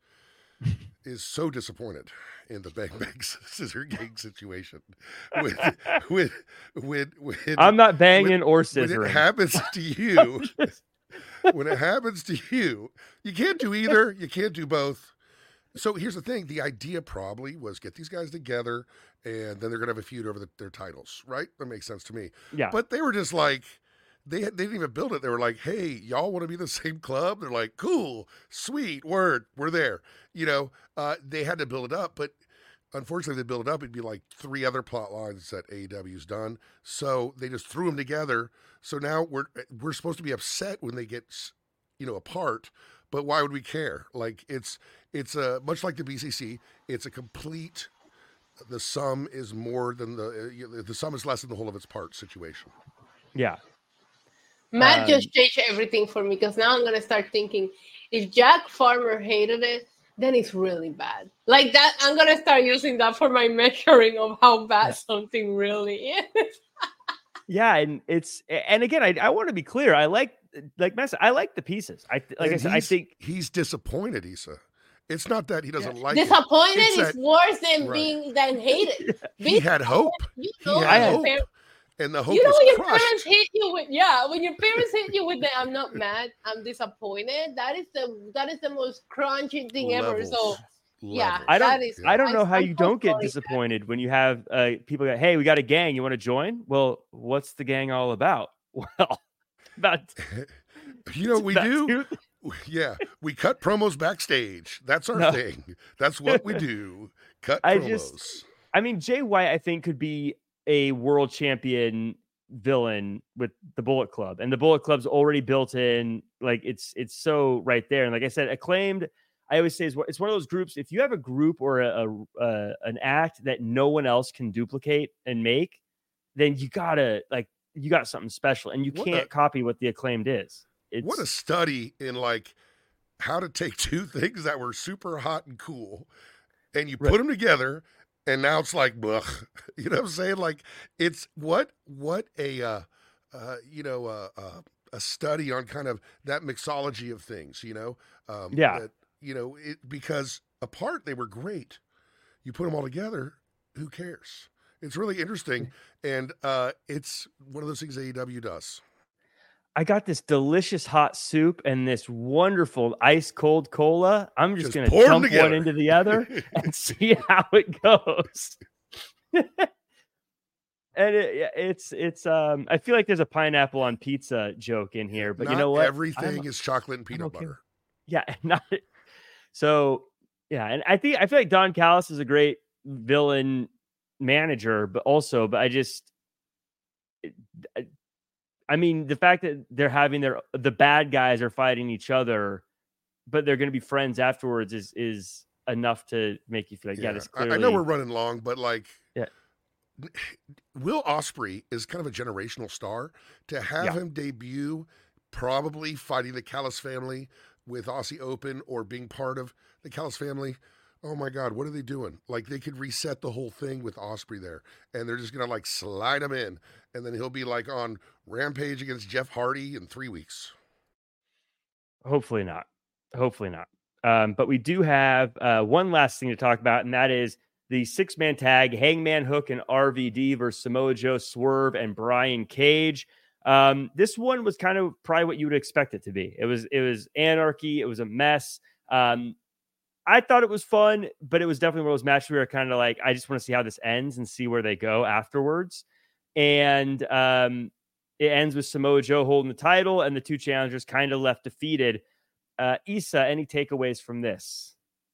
is so disappointed in the Bang Bang Scissor Gang situation. When, when, when, when, I'm not banging when, or scissoring. When it happens to you, when it happens to you, you can't do either. You can't do both. So here's the thing. The idea probably was get these guys together and then they're going to have a feud over the, their titles, right? That makes sense to me. Yeah. But they were just like, they, they didn't even build it. They were like, hey, y'all want to be the same club? They're like, cool, sweet, word, we're there. You know, uh, they had to build it up, but unfortunately they build it up. It'd be like three other plot lines that A E W's done. So they just threw them together. So now we're, we're supposed to be upset when they get, you know, apart. But why would we care? Like it's it's a much like the B C C. It's a complete. The sum is more than the uh, the sum is less than the whole of its parts situation. Yeah, Matt um, just changed everything for me because now I'm gonna start thinking if Jack Farmer hated it, then it's really bad. Like that, I'm gonna start using that for my measuring of how bad something really is. Yeah, and it's and again, I I want to be clear. I like like Mess. I like the pieces. I like and I said. I think he's disappointed, Issa. It's not that he doesn't yeah. like disappointed it. is that, worse than right. being than hated. He had hope. You know, he had hope, parents, and the hope you know was when your crushed. parents hit you with yeah, when your parents hit you with the "I'm not mad, I'm disappointed." That is the that is the most crunching thing Levels. ever. So. Levels. Yeah, I don't. Is, I don't know how I'm you don't get sorry. disappointed when you have uh, people go, "Hey, we got a gang. You want to join?" Well, what's the gang all about? Well, about you know we do. Two... Yeah, we cut promos backstage. That's our no. thing. That's what we do. Cut I promos. Just, I mean, Jay White, I think, could be a world champion villain with the Bullet Club, and the Bullet Club's already built in. Like it's it's so right there. And like I said, Acclaimed. I always say is it's one of those groups. If you have a group or a, a, a an act that no one else can duplicate and make, then you gotta like you got something special, and you What can't a- copy what the Acclaimed is. It's, What a study in like how to take two things that were super hot and cool, and you Right. put them together, and now it's like, blech. You know what I'm saying? Like it's what what a uh, uh, you know uh, uh, a study on kind of that mixology of things. You know, um, Yeah. that, you know, it because apart they were great. You put them all together, who cares? It's really interesting, and uh, it's one of those things A E W does. I got this delicious hot soup and this wonderful ice cold cola. I'm just, Just gonna pour 'em dump together. one into the other and see how it goes. And it, yeah, it's it's um I feel like there's a pineapple on pizza joke in here, but Not you know what? everything I'm- is chocolate and peanut okay butter. Yeah, not so yeah, and I think I feel like Don Callis is a great villain manager, but also, but I just I- I mean, the fact that they're having their the bad guys are fighting each other, but they're going to be friends afterwards is is enough to make you feel like yeah, this I- clearly. I know we're running long, but like, Yeah. Will Ospreay is kind of a generational star. To have Yeah. him debut, probably fighting the Callis family with Aussie Open or being part of the Callis family. Oh my God, what are they doing? Like they could reset the whole thing with Ospreay there, and they're just gonna like slide him in, and then he'll be like on Rampage against Jeff Hardy in three weeks. Hopefully not. Hopefully not. Um, but we do have uh, one last thing to talk about, and that is the six-man tag, Hangman Hook and R V D versus Samoa Joe, Swerve, and Brian Cage. Um, this one was kind of probably what you would expect it to be. It was it was anarchy. It was a mess. Um, I thought it was fun, but it was definitely one of those matches where kind of like, I just want to see how this ends and see where they go afterwards. And um, it ends with Samoa Joe holding the title and the two challengers kind of left defeated. Uh, Issa, any takeaways from this?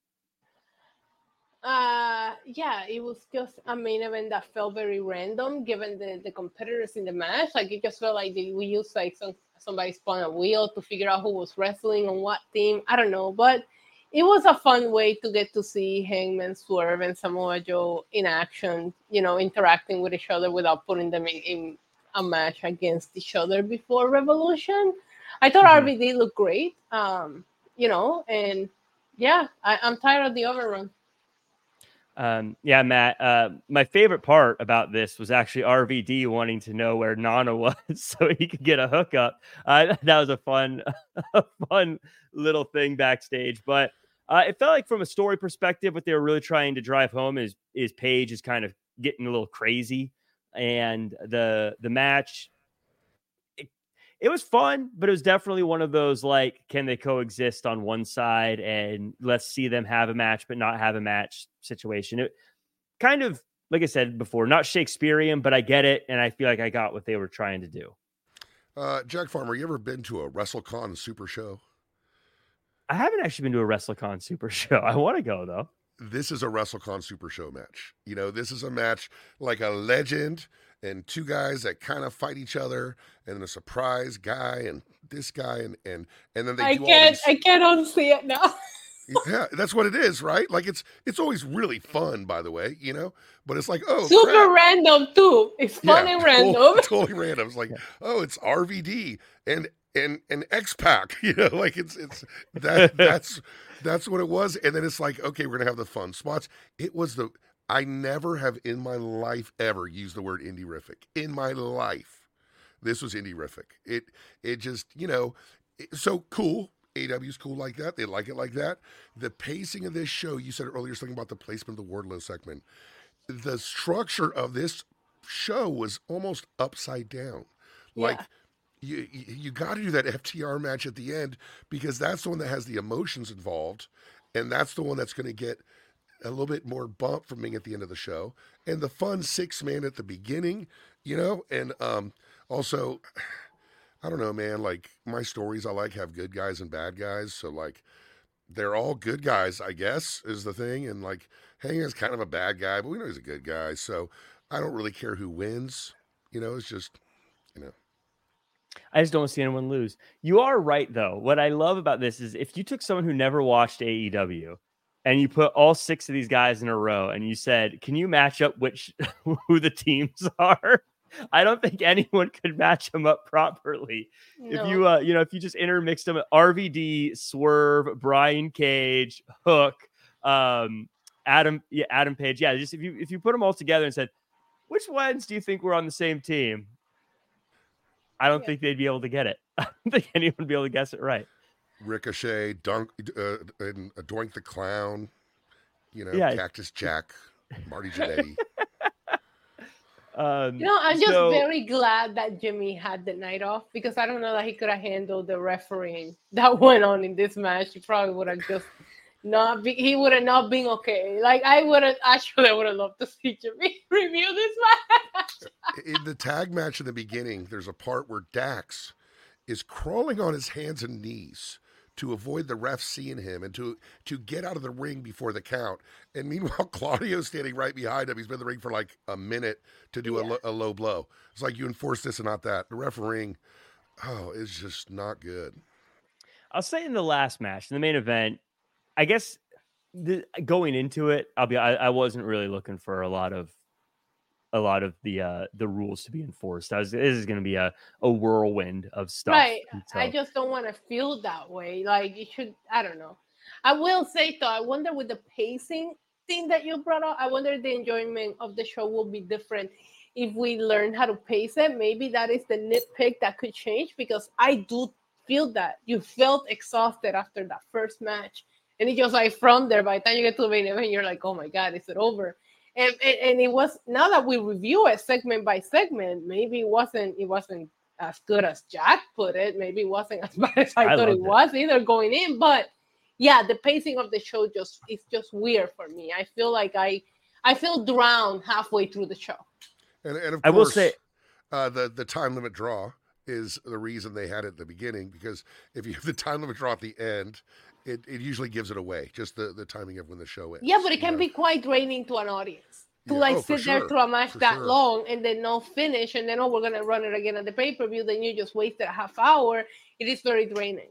Uh, yeah, it was just a main event that felt very random given the, the competitors in the match. Like it just felt like they, we used like some somebody spun a wheel to figure out who was wrestling on what team. I don't know, but it was a fun way to get to see Hangman, Swerve, and Samoa Joe in action. You know, interacting with each other without putting them in, in a match against each other before Revolution. I thought Mhm. R V D looked great. Um, you know, and yeah, I, I'm tired of the overrun. Um, yeah, Matt, uh, my favorite part about this was actually R V D wanting to know where Nana was so he could get a hookup. Uh, that was a fun, a fun little thing backstage. But uh, it felt like from a story perspective, what they were really trying to drive home is is Paige is kind of getting a little crazy, and the the match. It, it was fun, but it was definitely one of those like, can they coexist on one side and let's see them have a match, but not have a match situation. It kind of, like I said before, not Shakespearean, but I get it. And I feel like I got what they were trying to do. Uh, Jack Farmer, you ever been to a WrestleCon Super Show? I haven't actually been to a WrestleCon Super Show. I want to go though. This is a WrestleCon Super Show match. You know, this is a match like a legend and two guys that kind of fight each other, and a surprise guy and this guy, and and and then they I do all can't. these. I can't unsee it now. Yeah, that's what it is, right? Like it's it's always really fun, by the way, you know. But it's like, oh, Super crap. random too. It's fun Yeah, and totally- random. Totally random. It's like, oh, it's R V D and and and X-Pac, you know, like it's it's that that's that's what it was. And then it's like, okay, we're gonna have the fun spots. It was the I never have in my life ever used the word indie-rific. In my life. This was indie-rific. It it just, you know, it- so cool. A E W's cool like that. They like it like that. The pacing of this show, you said earlier something about the placement of the Wardlow segment. The structure of this show was almost upside down. Like Yeah. you you, you got to do that F T R match at the end because that's the one that has the emotions involved, and that's the one that's going to get a little bit more bump from being at the end of the show, and the fun six man at the beginning, you know, and um also. I don't know, man. Like my stories, I like have good guys and bad guys. So like, they're all good guys, I guess, is the thing. And like, Hangman's kind of a bad guy, but we know he's a good guy. So I don't really care who wins. You know, it's just, you know. I just don't see anyone lose. You are right, though. What I love about this is if you took someone who never watched A E W and you put all six of these guys in a row and you said, can you match up which who the teams are? I don't think anyone could match them up properly. No. If you, uh, you know, if you just intermixed them, R V D, Swerve, Brian Cage, Hook, um, Adam, yeah, Adam Page. Yeah, just if you if you put them all together and said, which ones do you think were on the same team? I don't yeah. think they'd be able to get it. I don't think anyone would be able to guess it right. Ricochet, Dunk, uh, and uh, Doink the Clown, you know, yeah. Cactus Jack, Marty Jannetty. um, you know, I'm just so, very glad that Jimmy had the night off because I don't know that he could have handled the refereeing that went on in this match. He probably would have just not be, he would have not been okay. Like I would have actually I would have loved to see Jimmy review this match. In the tag match in the beginning, there's a part where Dax is crawling on his hands and knees to avoid the ref seeing him and to to get out of the ring before the count. And meanwhile, Claudio's standing right behind him. He's been in the ring for like a minute to do yeah. a, lo- a low blow. It's like you enforce this and not that. The refereeing, oh, it's just not good. I'll say in the last match, in the main event, I guess the, going into it, I'll be I, I wasn't really looking for a lot of a lot of the uh, the rules to be enforced. I was, this is going to be a, a whirlwind of stuff. Right. So, I just don't want to feel that way. Like you should. I don't know. I will say though. I wonder with the pacing thing that you brought up. I wonder if the enjoyment of the show will be different if we learn how to pace it. Maybe that is the nitpick that could change because I do feel that you felt exhausted after that first match. And it's just like from there, by the time you get to the main event, you're like, oh my God, is it over? And, and and it was, now that we review it segment by segment, maybe it wasn't it wasn't as good as Jack put it. Maybe it wasn't as bad as I, I thought it was either going in. But yeah, the pacing of the show just is just weird for me. I feel like I I feel drowned halfway through the show. And, and of course, I will say, uh, the, the time limit draw is the reason they had it at the beginning, because if you have the time limit draw at the end, It it usually gives it away, just the, the timing of when the show ends. Yeah, but it can know? be quite draining to an audience to yeah. like oh, sit sure. there through a match for that sure. long and then not finish, and then oh, we're gonna run it again at the pay per view. Then you just wasted a half hour. It is very draining.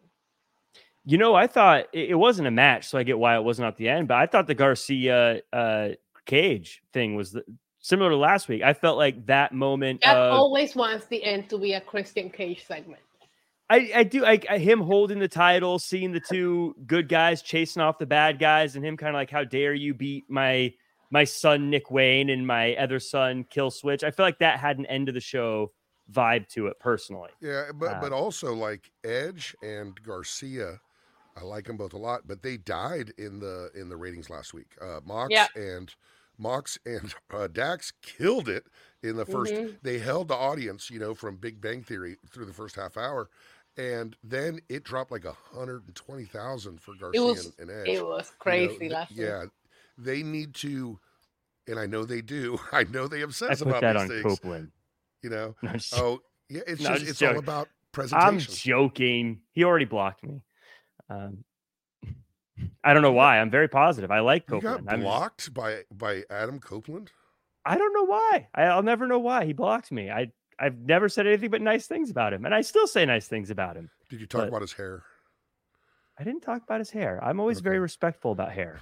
You know, I thought it, it wasn't a match, so I get why it wasn't at the end. But I thought the Garcia uh, Cage thing was the, similar to last week. I felt like that moment. Jack uh, always wants the end to be a Christian Cage segment. I, I do. I, I him holding the title, seeing the two good guys chasing off the bad guys, and him kind of like, "How dare you beat my my son Nick Wayne and my other son Kill Switch?" I feel like that had an end of the show vibe to it personally. Yeah, but uh, but also like Edge and Garcia, I like them both a lot, but they died in the in the ratings last week. Uh, Mox yeah. and Mox and uh, Dax killed it in the first. Mm-hmm. They held the audience, you know, from Big Bang Theory through the first half hour. And then it dropped like one hundred twenty thousand for Garcia it was, and, and Edge. It was crazy you know, last Yeah, week. they need to, and I know they do. I know they obsess I put about that these on things. Copeland. You know? No, just, oh, yeah, it's no, just, just it's joking. all about presentation. I'm joking. He already blocked me. Um, I don't know why. I'm very positive. I like You Copeland. got I'm blocked just, by by Adam Copeland? I don't know why. I, I'll never know why he blocked me. I I've never said anything but nice things about him, and I still say nice things about him. Did you talk but about his hair? I didn't talk about his hair. I'm always Okay. very respectful about hair.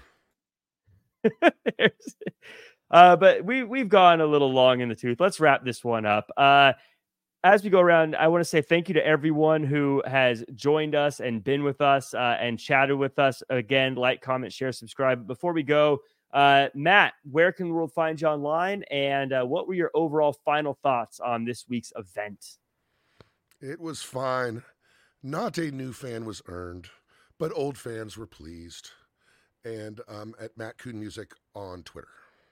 uh, but we we've gone a little long in the tooth. Let's wrap this one up. Uh, as we go around, I want to say thank you to everyone who has joined us and been with us uh, and chatted with us. Again, like, comment, share, subscribe. Before we go, uh, Matt, where can the world find you online? And uh, what were your overall final thoughts on this week's event? It was fine. Not a new fan was earned, but old fans were pleased. And um, at Matt Kuhn Music on Twitter.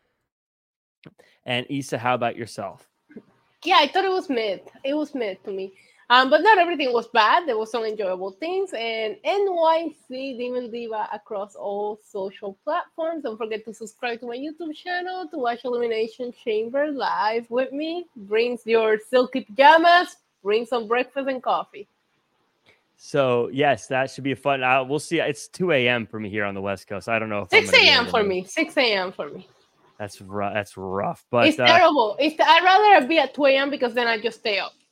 And Issa, how about yourself? Yeah, I thought it was mid. It was mid to me. Um, but not everything was bad. There was some enjoyable things. And N Y C Demon Diva across all social platforms. Don't forget to subscribe to my YouTube channel to watch Elimination Chamber live with me. Bring your silky pajamas. Bring some breakfast and coffee. So, yes, that should be a fun. Uh, we'll see. It's two a.m. for me here on the West Coast. I don't know if six a.m. for me. six a.m. for me. That's rough. That's rough. But it's uh, terrible. It's I'd rather be at two a.m. because then I just stay up.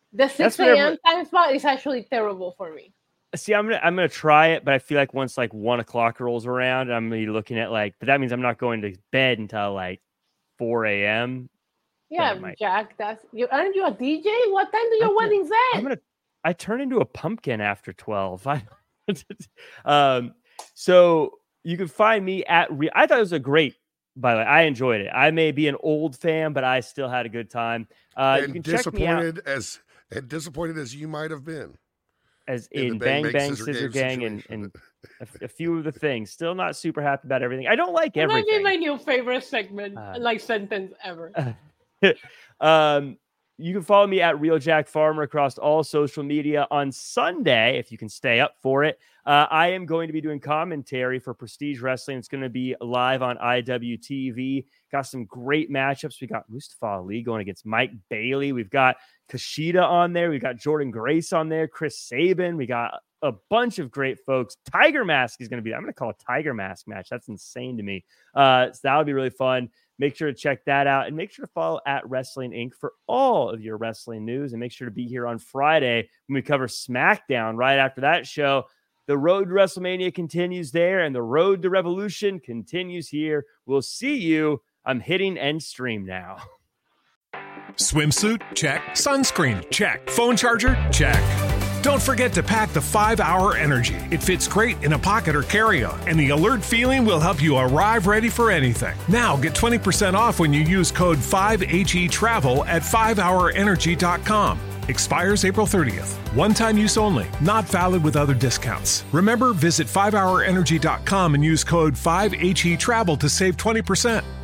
The six a.m. time spot is actually terrible for me. See, I'm gonna I'm gonna try it, but I feel like once like one o'clock rolls around, I'm gonna be looking at like, but that means I'm not going to bed until like four a.m. Yeah, might... Jack, that's you. Aren't you a D J? What time do your weddings end? I'm gonna. I turn into a pumpkin after twelve. I, um, so you can find me at. Re- I thought it was a great. By the way, I enjoyed it. I may be an old fan, but I still had a good time. Uh, and you can disappointed check me out. as and disappointed as you might have been. As in, in Bang Bang, Bang Scissor, Scissor Gang, and, and a, a few of the things. Still not super happy about everything. I don't like everything. That might be my new favorite segment, uh, like sentence ever. um, you can follow me at Real Jack Farmer across all social media. On Sunday, if you can stay up for it, uh, I am going to be doing commentary for Prestige Wrestling. It's going to be live on I W T V. Got some great matchups. We got Mustafa Ali going against Mike Bailey. We've got Kushida on there. We've got Jordan Grace on there. Chris Sabin. We got a bunch of great folks. Tiger Mask is going to be, I'm going to call it Tiger Mask match. That's insane to me. Uh, so that'll be really fun. Make sure to check that out and make sure to follow at Wrestling Incorporated for all of your wrestling news. And make sure to be here on Friday when we cover SmackDown right after that show. The road to WrestleMania continues there, and the road to Revolution continues here. We'll see you. I'm hitting end stream now. Swimsuit? Check. Sunscreen? Check. Phone charger? Check. Don't forget to pack the five hour Energy. It fits great in a pocket or carry-on, and the alert feeling will help you arrive ready for anything. Now get twenty percent off when you use code five H E Travel at five hour energy dot com. Expires April thirtieth. One-time use only. Not valid with other discounts. Remember, visit five hour energy dot com and use code five H E Travel to save twenty percent.